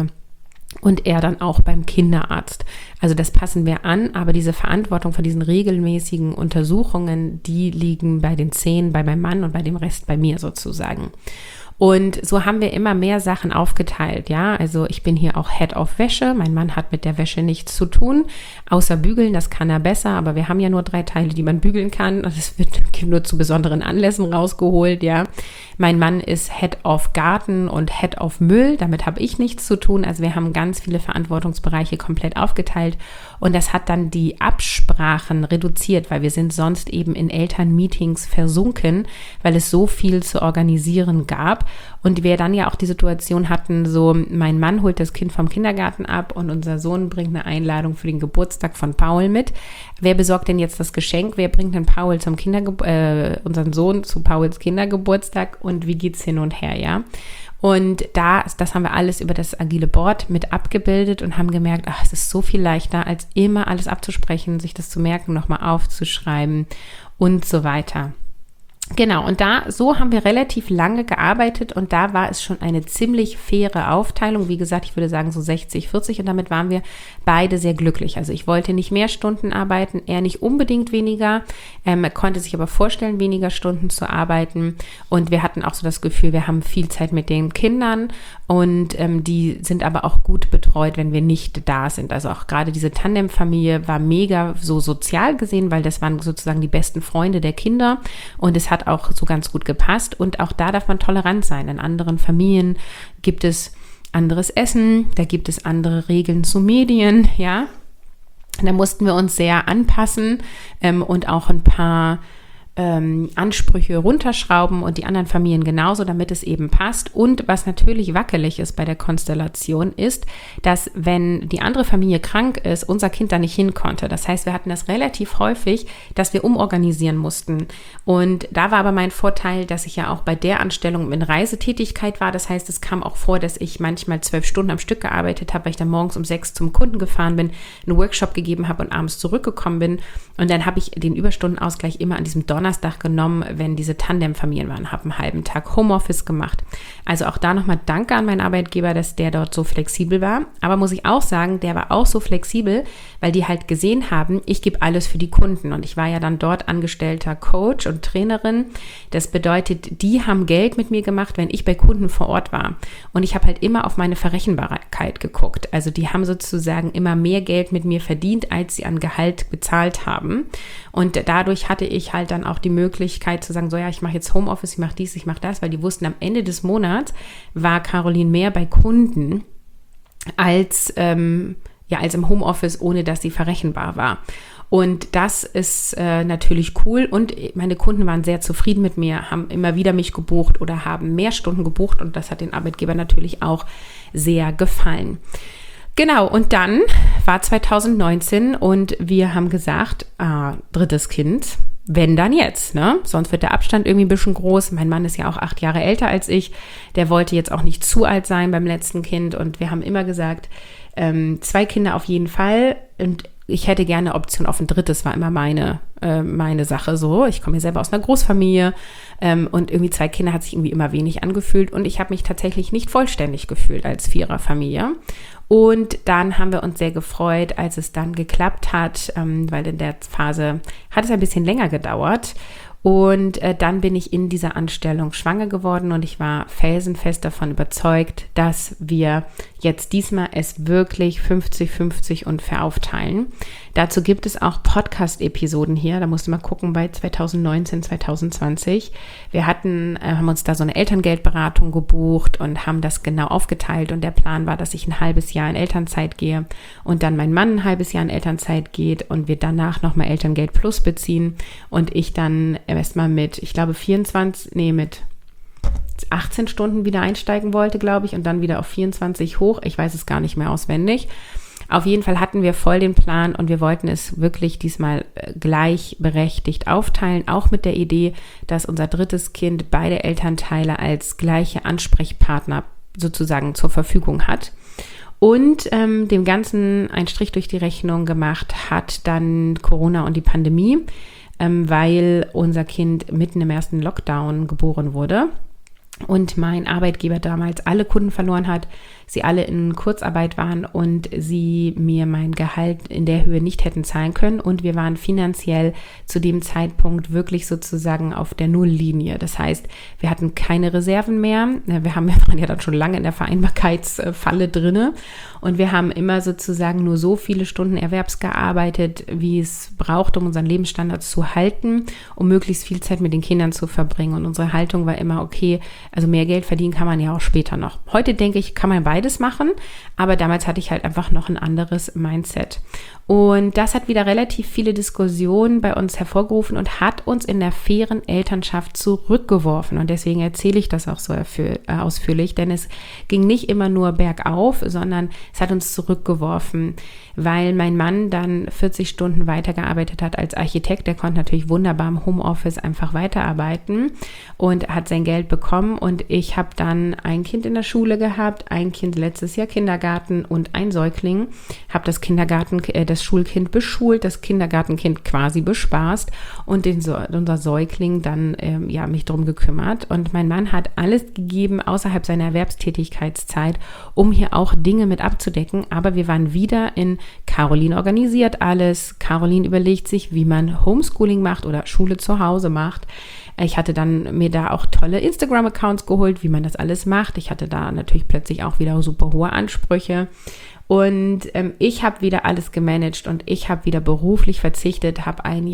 und er dann auch beim Kinderarzt. Also das passen wir an, aber diese Verantwortung von diesen regelmäßigen Untersuchungen, die liegen bei den Zähnen, bei meinem Mann und bei dem Rest bei mir sozusagen. Und so haben wir immer mehr Sachen aufgeteilt, ja, also ich bin hier auch Head of Wäsche, mein Mann hat mit der Wäsche nichts zu tun, außer bügeln, das kann er besser, aber wir haben ja nur 3 Teile, die man bügeln kann und es wird nur zu besonderen Anlässen rausgeholt, ja. Mein Mann ist Head of Garten und Head of Müll, damit habe ich nichts zu tun, also wir haben ganz viele Verantwortungsbereiche komplett aufgeteilt und das hat dann die Absprachen reduziert, weil wir sind sonst eben in Elternmeetings versunken, weil es so viel zu organisieren gab. Und wir dann ja auch die Situation hatten, so mein Mann holt das Kind vom Kindergarten ab und unser Sohn bringt eine Einladung für den Geburtstag von Paul mit. Wer besorgt denn jetzt das Geschenk? Wer bringt denn Paul zum unseren Sohn zu Pauls Kindergeburtstag und wie geht's hin und her, ja? Und das haben wir alles über das agile Board mit abgebildet und haben gemerkt, es ist so viel leichter, als immer alles abzusprechen, sich das zu merken, nochmal aufzuschreiben und so weiter. Genau, und so haben wir relativ lange gearbeitet und da war es schon eine ziemlich faire Aufteilung. Wie gesagt, ich würde sagen so 60-40 und damit waren wir beide sehr glücklich. Also ich wollte nicht mehr Stunden arbeiten, er nicht unbedingt weniger. Er konnte sich aber vorstellen, weniger Stunden zu arbeiten und wir hatten auch so das Gefühl, wir haben viel Zeit mit den Kindern und die sind aber auch gut betreut, wenn wir nicht da sind. Also auch gerade diese Tandemfamilie war mega so sozial gesehen, weil das waren sozusagen die besten Freunde der Kinder und es hat auch so ganz gut gepasst und auch da darf man tolerant sein. In anderen Familien gibt es anderes Essen, da gibt es andere Regeln zu Medien, ja. Da mussten wir uns sehr anpassen und auch ein paar Ansprüche runterschrauben und die anderen Familien genauso, damit es eben passt. Und was natürlich wackelig ist bei der Konstellation ist, dass wenn die andere Familie krank ist, unser Kind da nicht hin konnte. Das heißt, wir hatten das relativ häufig, dass wir umorganisieren mussten. Und da war aber mein Vorteil, dass ich ja auch bei der Anstellung in Reisetätigkeit war. Das heißt, es kam auch vor, dass ich manchmal 12 Stunden am Stück gearbeitet habe, weil ich dann morgens um 6 zum Kunden gefahren bin, einen Workshop gegeben habe und abends zurückgekommen bin. Und dann habe ich den Überstundenausgleich immer an diesem Donnerstag genommen, wenn diese Tandemfamilien waren, habe einen halben Tag Homeoffice gemacht. Also auch da nochmal Danke an meinen Arbeitgeber, dass der dort so flexibel war. Aber muss ich auch sagen, der war auch so flexibel, weil die halt gesehen haben, ich gebe alles für die Kunden. Und ich war ja dann dort angestellter Coach und Trainerin. Das bedeutet, die haben Geld mit mir gemacht, wenn ich bei Kunden vor Ort war. Und ich habe halt immer auf meine Verrechenbarkeit geguckt. Also die haben sozusagen immer mehr Geld mit mir verdient, als sie an Gehalt bezahlt haben. Und dadurch hatte ich halt dann auch die Möglichkeit zu sagen, so ja, ich mache jetzt Homeoffice, ich mache dies, ich mache das, weil die wussten, am Ende des Monats war Caroline mehr bei Kunden als im Homeoffice, ohne dass sie verrechenbar war. Und das ist natürlich cool und meine Kunden waren sehr zufrieden mit mir, haben immer wieder mich gebucht oder haben mehr Stunden gebucht und das hat den Arbeitgeber natürlich auch sehr gefallen. Genau, und dann war 2019 und wir haben gesagt, 3. Kind, wenn dann jetzt, ne? Sonst wird der Abstand irgendwie ein bisschen groß. Mein Mann ist ja auch 8 Jahre älter als ich. Der wollte jetzt auch nicht zu alt sein beim letzten Kind und wir haben immer gesagt, 2 Kinder auf jeden Fall und ich hätte gerne Option auf ein 3. war immer meine Sache so. Ich komme ja selber aus einer Großfamilie und irgendwie 2 Kinder hat sich irgendwie immer wenig angefühlt und ich habe mich tatsächlich nicht vollständig gefühlt als 4er-Familie. Und dann haben wir uns sehr gefreut, als es dann geklappt hat, weil in der Phase hat es ein bisschen länger gedauert. Und dann bin ich in dieser Anstellung schwanger geworden und ich war felsenfest davon überzeugt, dass wir jetzt diesmal es wirklich 50-50 ungefähr aufteilen. Dazu gibt es auch Podcast-Episoden hier, da musst du mal gucken bei 2019, 2020. Wir haben uns da so eine Elterngeldberatung gebucht und haben das genau aufgeteilt und der Plan war, dass ich ein halbes Jahr in Elternzeit gehe und dann mein Mann ein halbes Jahr in Elternzeit geht und wir danach nochmal Elterngeld Plus beziehen und ich dann erstmal mit 18 Stunden wieder einsteigen wollte, glaube ich, und dann wieder auf 24 hoch. Ich weiß es gar nicht mehr auswendig. Auf jeden Fall hatten wir voll den Plan und wir wollten es wirklich diesmal gleichberechtigt aufteilen, auch mit der Idee, dass unser drittes Kind beide Elternteile als gleiche Ansprechpartner sozusagen zur Verfügung hat. Und dem Ganzen einen Strich durch die Rechnung gemacht hat dann Corona und die Pandemie, weil unser Kind mitten im ersten Lockdown geboren wurde und mein Arbeitgeber damals alle Kunden verloren hat, sie alle in Kurzarbeit waren und sie mir mein Gehalt in der Höhe nicht hätten zahlen können und wir waren finanziell zu dem Zeitpunkt wirklich sozusagen auf der Nulllinie. Das heißt, wir hatten keine Reserven mehr. Wir waren ja dann schon lange in der Vereinbarkeitsfalle drinne und wir haben immer sozusagen nur so viele Stunden erwerbs gearbeitet, wie es braucht, um unseren Lebensstandard zu halten, um möglichst viel Zeit mit den Kindern zu verbringen. Und unsere Haltung war immer, okay, also mehr Geld verdienen kann man ja auch später noch. Heute denke ich, kann man beides machen, aber damals hatte ich halt einfach noch ein anderes Mindset. Und das hat wieder relativ viele Diskussionen bei uns hervorgerufen und hat uns in der fairen Elternschaft zurückgeworfen. Und deswegen erzähle ich das auch so ausführlich, denn es ging nicht immer nur bergauf, sondern es hat uns zurückgeworfen, weil mein Mann dann 40 Stunden weitergearbeitet hat als Architekt. Der konnte natürlich wunderbar im Homeoffice einfach weiterarbeiten und hat sein Geld bekommen. Und ich habe dann ein Kind in der Schule gehabt, ein Kind letztes Jahr Kindergarten und ein Säugling. Habe das Schulkind beschult, das Kindergartenkind quasi bespaßt und unser Säugling dann mich drum gekümmert. Und mein Mann hat alles gegeben außerhalb seiner Erwerbstätigkeitszeit, um hier auch Dinge mit abzudecken. Aber wir waren wieder in Caroline organisiert alles. Caroline überlegt sich, wie man Homeschooling macht oder Schule zu Hause macht. Ich hatte dann mir da auch tolle Instagram-Accounts geholt, wie man das alles macht. Ich hatte da natürlich plötzlich auch wieder super hohe Ansprüche. Und ich habe wieder alles gemanagt und ich habe wieder beruflich verzichtet, habe ein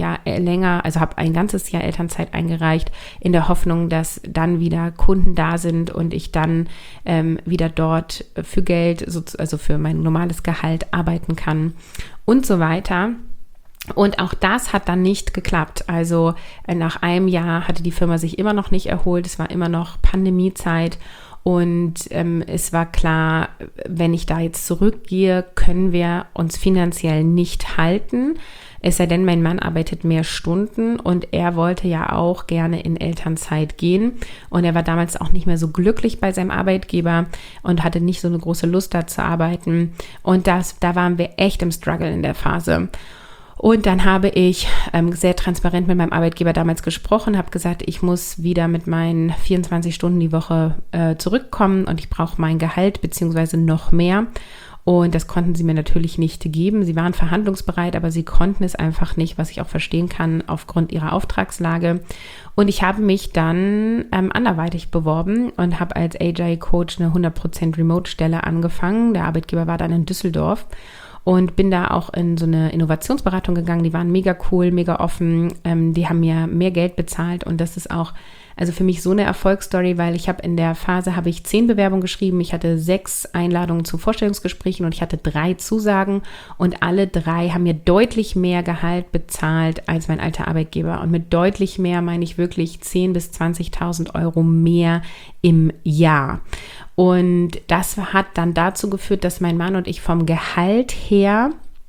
ganzes Jahr Elternzeit eingereicht, in der Hoffnung, dass dann wieder Kunden da sind und ich dann wieder dort für Geld, also für mein normales Gehalt arbeiten kann und so weiter. Und auch das hat dann nicht geklappt. Also nach einem Jahr hatte die Firma sich immer noch nicht erholt. Es war immer noch Pandemiezeit. Und es war klar, wenn ich da jetzt zurückgehe, können wir uns finanziell nicht halten. Es sei denn, mein Mann arbeitet mehr Stunden und er wollte ja auch gerne in Elternzeit gehen. Und er war damals auch nicht mehr so glücklich bei seinem Arbeitgeber und hatte nicht so eine große Lust, da zu arbeiten. Und da waren wir echt im Struggle in der Phase. Und dann habe ich sehr transparent mit meinem Arbeitgeber damals gesprochen, habe gesagt, ich muss wieder mit meinen 24 Stunden die Woche zurückkommen und ich brauche mein Gehalt beziehungsweise noch mehr. Und das konnten sie mir natürlich nicht geben. Sie waren verhandlungsbereit, aber sie konnten es einfach nicht, was ich auch verstehen kann, aufgrund ihrer Auftragslage. Und ich habe mich dann anderweitig beworben und habe als Agile-Coach eine 100% Remote-Stelle angefangen. Der Arbeitgeber war dann in Düsseldorf. Und bin da auch in so eine Innovationsberatung gegangen. Die waren mega cool, mega offen. Die haben mir mehr Geld bezahlt. Und das ist auch also für mich so eine Erfolgsstory, weil ich habe in der Phase 10 Bewerbungen geschrieben. Ich hatte 6 Einladungen zu Vorstellungsgesprächen und ich hatte 3 Zusagen. Und alle 3 haben mir deutlich mehr Gehalt bezahlt als mein alter Arbeitgeber. Und mit deutlich mehr meine ich wirklich 10.000 bis 20.000 Euro mehr im Jahr. Und das hat dann dazu geführt, dass mein Mann und ich vom Gehalt her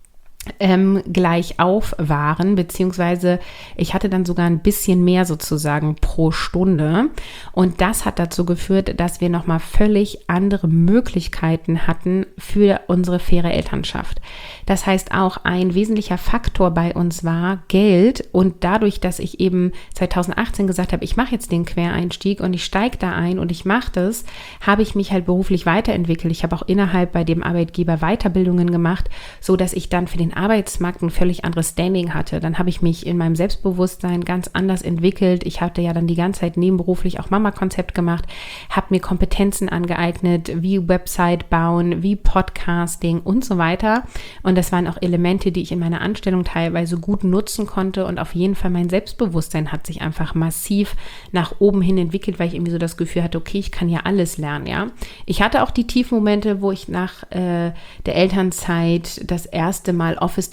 gleich auf waren, beziehungsweise ich hatte dann sogar ein bisschen mehr sozusagen pro Stunde und das hat dazu geführt, dass wir nochmal völlig andere Möglichkeiten hatten für unsere faire Elternschaft. Das heißt auch ein wesentlicher Faktor bei uns war Geld und dadurch, dass ich eben 2018 gesagt habe, ich mache jetzt den Quereinstieg und ich steige da ein und ich mache das, habe ich mich halt beruflich weiterentwickelt. Ich habe auch innerhalb bei dem Arbeitgeber Weiterbildungen gemacht, so dass ich dann für den mein Arbeitsmarkt ein völlig anderes Standing hatte. Dann habe ich mich in meinem Selbstbewusstsein ganz anders entwickelt. Ich hatte ja dann die ganze Zeit nebenberuflich auch Mama-Konzept gemacht, habe mir Kompetenzen angeeignet, wie Website bauen, wie Podcasting und so weiter. Und das waren auch Elemente, die ich in meiner Anstellung teilweise gut nutzen konnte. Und auf jeden Fall mein Selbstbewusstsein hat sich einfach massiv nach oben hin entwickelt, weil ich irgendwie so das Gefühl hatte, okay, ich kann ja alles lernen, ja. Ich hatte auch die Tiefmomente, wo ich nach der Elternzeit das erste Mal Office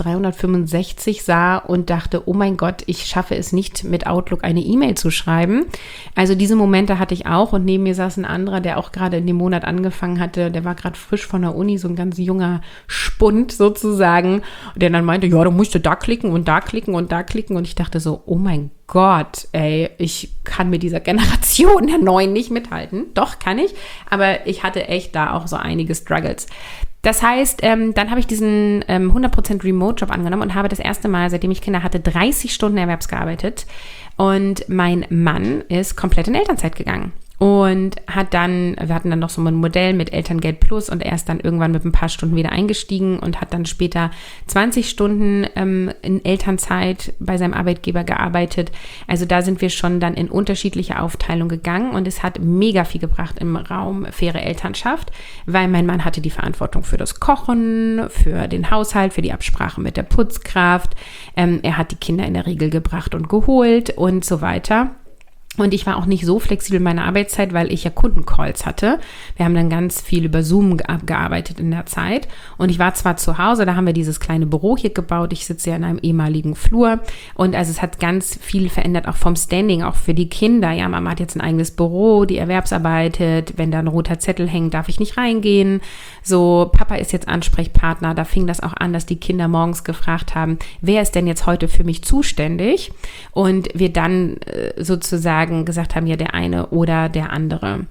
365 sah und dachte, oh mein Gott, ich schaffe es nicht, mit Outlook eine E-Mail zu schreiben. Also diese Momente hatte ich auch und neben mir saß ein anderer, der auch gerade in dem Monat angefangen hatte, der war gerade frisch von der Uni, so ein ganz junger Spund sozusagen, der dann meinte, ja, du musst da klicken und da klicken und da klicken und ich dachte so, oh mein Gott, ey, ich kann mit dieser Generation der Neuen nicht mithalten. Doch, kann ich, aber ich hatte echt da auch so einige Struggles. Das heißt, dann habe ich diesen 100% Remote-Job angenommen und habe das erste Mal, seitdem ich Kinder hatte, 30 Stunden erwerbsgearbeitet. Und mein Mann ist komplett in Elternzeit gegangen. Und wir hatten dann noch so ein Modell mit Elterngeld Plus und er ist dann irgendwann mit ein paar Stunden wieder eingestiegen und hat dann später 20 Stunden in Elternzeit bei seinem Arbeitgeber gearbeitet. Also da sind wir schon dann in unterschiedliche Aufteilung gegangen und es hat mega viel gebracht im Raum faire Elternschaft, weil mein Mann hatte die Verantwortung für das Kochen, für den Haushalt, für die Absprache mit der Putzkraft. Er hat die Kinder in der Regel gebracht und geholt und so weiter. Und ich war auch nicht so flexibel in meiner Arbeitszeit, weil ich ja Kundencalls hatte. Wir haben dann ganz viel über Zoom gearbeitet in der Zeit. Und ich war zwar zu Hause, da haben wir dieses kleine Büro hier gebaut. Ich sitze ja in einem ehemaligen Flur. Und also es hat ganz viel verändert, auch vom Standing, auch für die Kinder. Ja, Mama hat jetzt ein eigenes Büro, die erwerbsarbeitet. Wenn da ein roter Zettel hängt, darf ich nicht reingehen. So, Papa ist jetzt Ansprechpartner. Da fing das auch an, dass die Kinder morgens gefragt haben, wer ist denn jetzt heute für mich zuständig? Und wir dann sozusagen gesagt haben, ja, der eine oder der andere.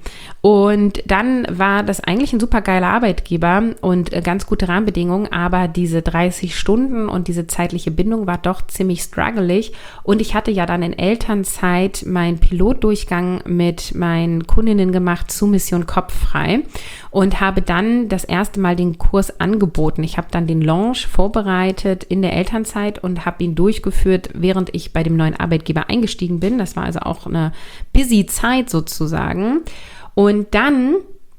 Und dann war das eigentlich ein super geiler Arbeitgeber und ganz gute Rahmenbedingungen, aber diese 30 Stunden und diese zeitliche Bindung war doch ziemlich struggelig und ich hatte ja dann in Elternzeit meinen Pilotdurchgang mit meinen Kundinnen gemacht zu Mission Kopffrei und habe dann das erste Mal den Kurs angeboten. Ich habe dann den Launch vorbereitet in der Elternzeit und habe ihn durchgeführt, während ich bei dem neuen Arbeitgeber eingestiegen bin. Das war also auch eine busy Zeit sozusagen. Und dann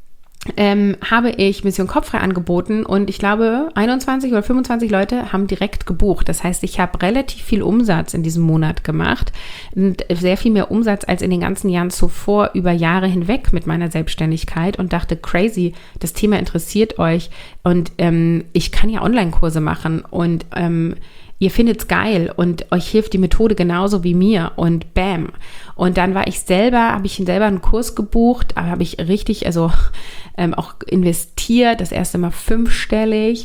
habe ich Mission Kopffrei angeboten und ich glaube 21 oder 25 Leute haben direkt gebucht. Das heißt, ich habe relativ viel Umsatz in diesem Monat gemacht und sehr viel mehr Umsatz als in den ganzen Jahren zuvor über Jahre hinweg mit meiner Selbstständigkeit und dachte, crazy, das Thema interessiert euch und ich kann ja Online-Kurse machen und ihr findet's geil und euch hilft die Methode genauso wie mir und bam. Und dann habe ich selber einen Kurs gebucht, aber habe ich richtig, auch investiert, das erste Mal 5-stellig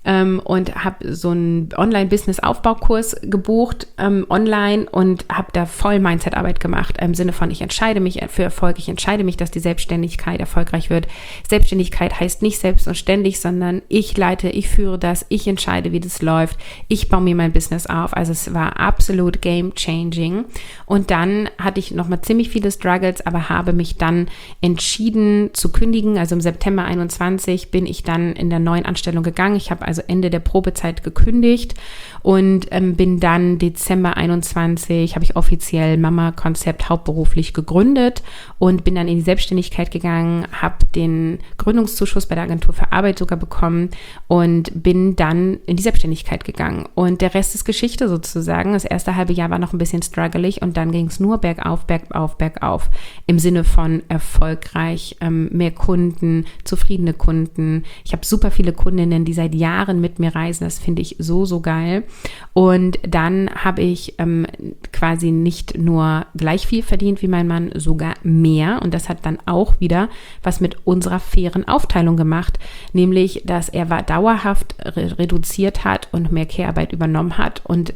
und habe so einen Online-Business-Aufbaukurs gebucht online und habe da voll Mindset-Arbeit gemacht im Sinne von, ich entscheide mich für Erfolg, ich entscheide mich, dass die Selbstständigkeit erfolgreich wird. Selbstständigkeit heißt nicht selbst und ständig, sondern ich leite, ich führe das, ich entscheide, wie das läuft, ich baue mir mein Business auf. Also es war absolut game-changing und dann hatte ich nochmal ziemlich viele Struggles, aber habe mich dann entschieden zu kündigen. Also im September 21 bin ich dann in der neuen Anstellung gegangen. Ich habe also Ende der Probezeit gekündigt und bin dann Dezember 21, habe ich offiziell Mama-Konzept hauptberuflich gegründet und bin dann in die Selbstständigkeit gegangen, habe den Gründungszuschuss bei der Agentur für Arbeit sogar bekommen und bin dann in die Selbstständigkeit gegangen. Und der Rest ist Geschichte sozusagen. Das erste halbe Jahr war noch ein bisschen struggelig und dann ging es nur bergauf, bergauf, bergauf im Sinne von erfolgreich, mehr Kunden, zufriedene Kunden. Ich habe super viele Kundinnen, die seit Jahren mit mir reisen. Das finde ich so, so geil. Und dann habe ich quasi nicht nur gleich viel verdient wie mein Mann, sogar mehr. Und das hat dann auch wieder was mit unserer fairen Aufteilung gemacht, nämlich, dass er dauerhaft reduziert hat und mehr Care-Arbeit übernommen hat. Und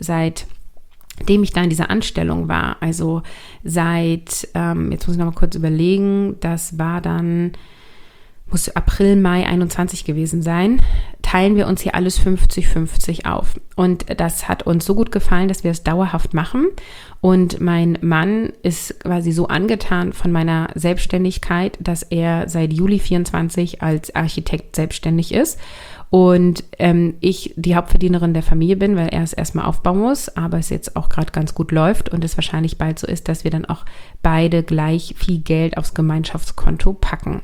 seitdem ich da in dieser Anstellung war, also jetzt muss ich noch mal kurz überlegen, das war dann, muss April, Mai 21 gewesen sein, teilen wir uns hier alles 50-50 auf. Und das hat uns so gut gefallen, dass wir es dauerhaft machen. Und mein Mann ist quasi so angetan von meiner Selbstständigkeit, dass er seit Juli 24 als Architekt selbstständig ist. und ich die Hauptverdienerin der Familie bin, weil er es erstmal aufbauen muss, aber es jetzt auch gerade ganz gut läuft und es wahrscheinlich bald so ist, dass wir dann auch beide gleich viel Geld aufs Gemeinschaftskonto packen.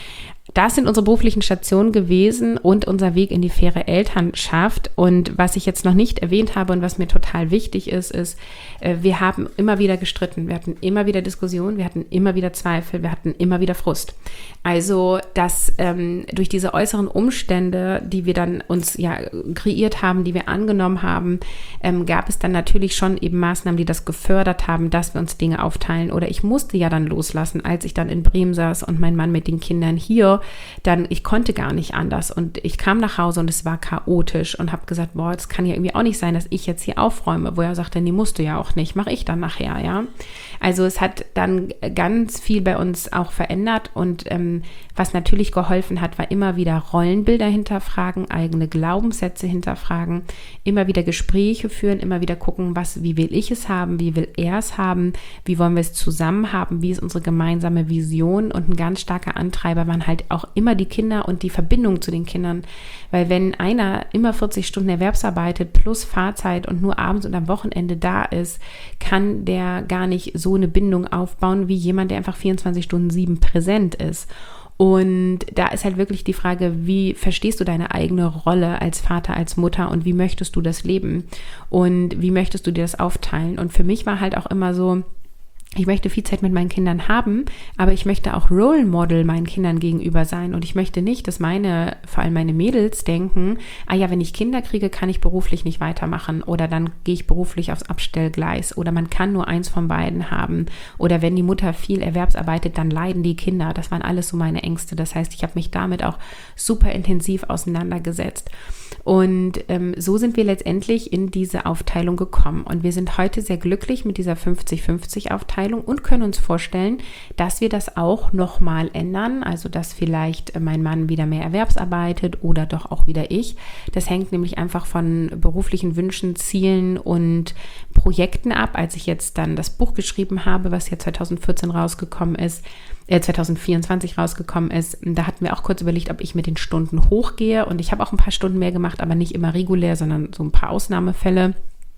Das sind unsere beruflichen Stationen gewesen und unser Weg in die faire Elternschaft. Und was ich jetzt noch nicht erwähnt habe und was mir total wichtig ist, wir haben immer wieder gestritten, wir hatten immer wieder Diskussionen, wir hatten immer wieder Zweifel, wir hatten immer wieder Frust. Also, dass durch diese äußeren Umstände, die wir dann uns kreiert haben, die wir angenommen haben, gab es dann natürlich schon eben Maßnahmen, die das gefördert haben, dass wir uns Dinge aufteilen. Oder ich musste ja dann loslassen, als ich dann in Bremen saß und mein Mann mit den Kindern hier, ich konnte gar nicht anders und ich kam nach Hause und es war chaotisch und habe gesagt, boah, es kann ja irgendwie auch nicht sein, dass ich jetzt hier aufräume, wo er sagte, nee, musst du ja auch nicht, mache ich dann nachher, ja. Also es hat dann ganz viel bei uns auch verändert und was natürlich geholfen hat, war immer wieder Rollenbilder hinterfragen, eigene Glaubenssätze hinterfragen, immer wieder Gespräche führen, immer wieder gucken, wie will ich es haben, wie will er es haben, wie wollen wir es zusammen haben, wie ist unsere gemeinsame Vision, und ein ganz starker Antreiber waren halt auch immer die Kinder und die Verbindung zu den Kindern, weil wenn einer immer 40 Stunden Erwerbsarbeitet plus Fahrzeit und nur abends und am Wochenende da ist, kann der gar nicht so eine Bindung aufbauen wie jemand, der einfach 24/7 präsent ist. Und da ist halt wirklich die Frage, wie verstehst du deine eigene Rolle als Vater, als Mutter und wie möchtest du das leben und wie möchtest du dir das aufteilen? Und für mich war halt auch immer so, ich möchte viel Zeit mit meinen Kindern haben, aber ich möchte auch Role Model meinen Kindern gegenüber sein und ich möchte nicht, dass vor allem meine Mädels denken, wenn ich Kinder kriege, kann ich beruflich nicht weitermachen oder dann gehe ich beruflich aufs Abstellgleis oder man kann nur eins von beiden haben oder wenn die Mutter viel erwerbsarbeitet, dann leiden die Kinder. Das waren alles so meine Ängste. Das heißt, ich habe mich damit auch super intensiv auseinandergesetzt. Und so sind wir letztendlich in diese Aufteilung gekommen. Und wir sind heute sehr glücklich mit dieser 50-50-Aufteilung und können uns vorstellen, dass wir das auch nochmal ändern. Also, dass vielleicht mein Mann wieder mehr erwerbsarbeitet oder doch auch wieder ich. Das hängt nämlich einfach von beruflichen Wünschen, Zielen und Projekten ab. Als ich jetzt dann das Buch geschrieben habe, was ja 2024 rausgekommen ist, da hatten wir auch kurz überlegt, ob ich mit den Stunden hochgehe und ich habe auch ein paar Stunden mehr gemacht, aber nicht immer regulär, sondern so ein paar Ausnahmefälle.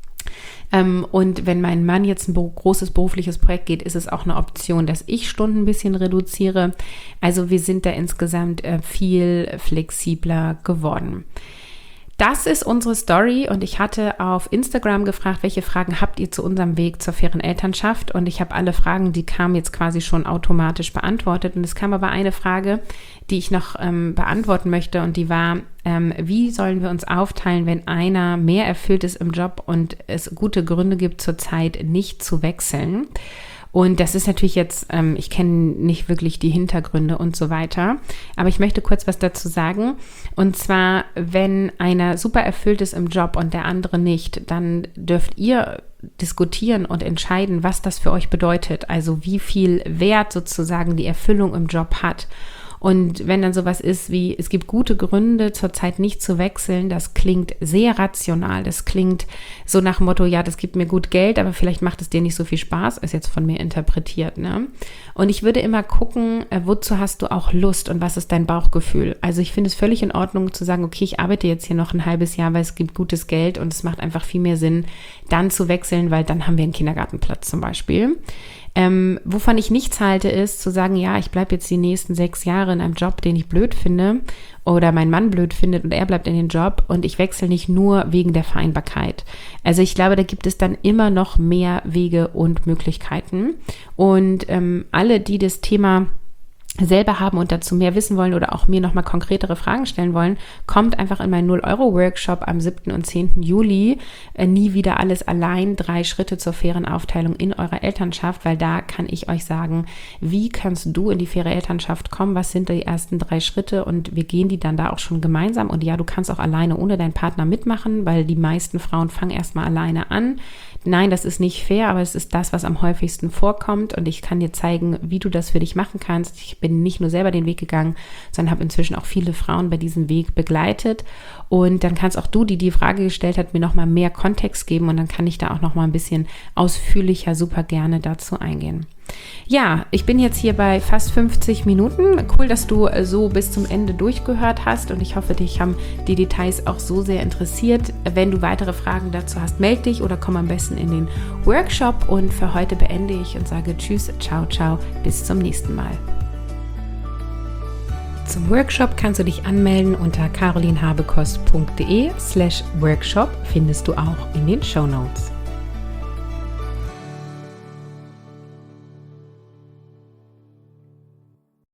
Und wenn mein Mann jetzt ein großes berufliches Projekt geht, ist es auch eine Option, dass ich Stunden ein bisschen reduziere. Also wir sind da insgesamt viel flexibler geworden. Das ist unsere Story und ich hatte auf Instagram gefragt, welche Fragen habt ihr zu unserem Weg zur fairen Elternschaft, und ich habe alle Fragen, die kamen, jetzt quasi schon automatisch beantwortet, und es kam aber eine Frage, die ich noch beantworten möchte, und die war, wie sollen wir uns aufteilen, wenn einer mehr erfüllt ist im Job und es gute Gründe gibt, zurzeit nicht zu wechseln? Und das ist natürlich jetzt, ich kenne nicht wirklich die Hintergründe und so weiter, aber ich möchte kurz was dazu sagen. Und zwar, wenn einer super erfüllt ist im Job und der andere nicht, dann dürft ihr diskutieren und entscheiden, was das für euch bedeutet. Also wie viel Wert sozusagen die Erfüllung im Job hat. Und wenn dann sowas ist wie, es gibt gute Gründe, zurzeit nicht zu wechseln, das klingt sehr rational. Das klingt so nach dem Motto, ja, das gibt mir gut Geld, aber vielleicht macht es dir nicht so viel Spaß, ist jetzt von mir interpretiert, ne? Und ich würde immer gucken, wozu hast du auch Lust und was ist dein Bauchgefühl? Also ich finde es völlig in Ordnung zu sagen, okay, ich arbeite jetzt hier noch ein halbes Jahr, weil es gibt gutes Geld und es macht einfach viel mehr Sinn, dann zu wechseln, weil dann haben wir einen Kindergartenplatz zum Beispiel. Wovon ich nichts halte, ist zu sagen, ja, ich bleibe jetzt die nächsten 6 Jahre in einem Job, den ich blöd finde oder mein Mann blöd findet und er bleibt in den Job und ich wechsle nicht nur wegen der Vereinbarkeit. Also ich glaube, da gibt es dann immer noch mehr Wege und Möglichkeiten, und alle, die das Thema selber haben und dazu mehr wissen wollen oder auch mir nochmal konkretere Fragen stellen wollen, kommt einfach in meinen 0-Euro-Workshop am 7. und 10. Juli. Nie wieder alles allein, 3 Schritte zur fairen Aufteilung in eurer Elternschaft, weil da kann ich euch sagen, wie kannst du in die faire Elternschaft kommen, was sind die ersten 3 Schritte, und wir gehen die dann da auch schon gemeinsam, und ja, du kannst auch alleine ohne deinen Partner mitmachen, weil die meisten Frauen fangen erstmal alleine an. Nein, das ist nicht fair, aber es ist das, was am häufigsten vorkommt, und ich kann dir zeigen, wie du das für dich machen kannst. Ich bin bin nicht nur selber den Weg gegangen, sondern habe inzwischen auch viele Frauen bei diesem Weg begleitet. Und dann kannst auch du, die Frage gestellt hat, mir nochmal mehr Kontext geben und dann kann ich da auch nochmal ein bisschen ausführlicher super gerne dazu eingehen. Ja, ich bin jetzt hier bei fast 50 Minuten. Cool, dass du so bis zum Ende durchgehört hast und ich hoffe, dich haben die Details auch so sehr interessiert. Wenn du weitere Fragen dazu hast, melde dich oder komm am besten in den Workshop und für heute beende ich und sage Tschüss, ciao, ciao, bis zum nächsten Mal. Zum Workshop kannst du dich anmelden unter carolinhabekost.de/workshop, findest du auch in den Shownotes.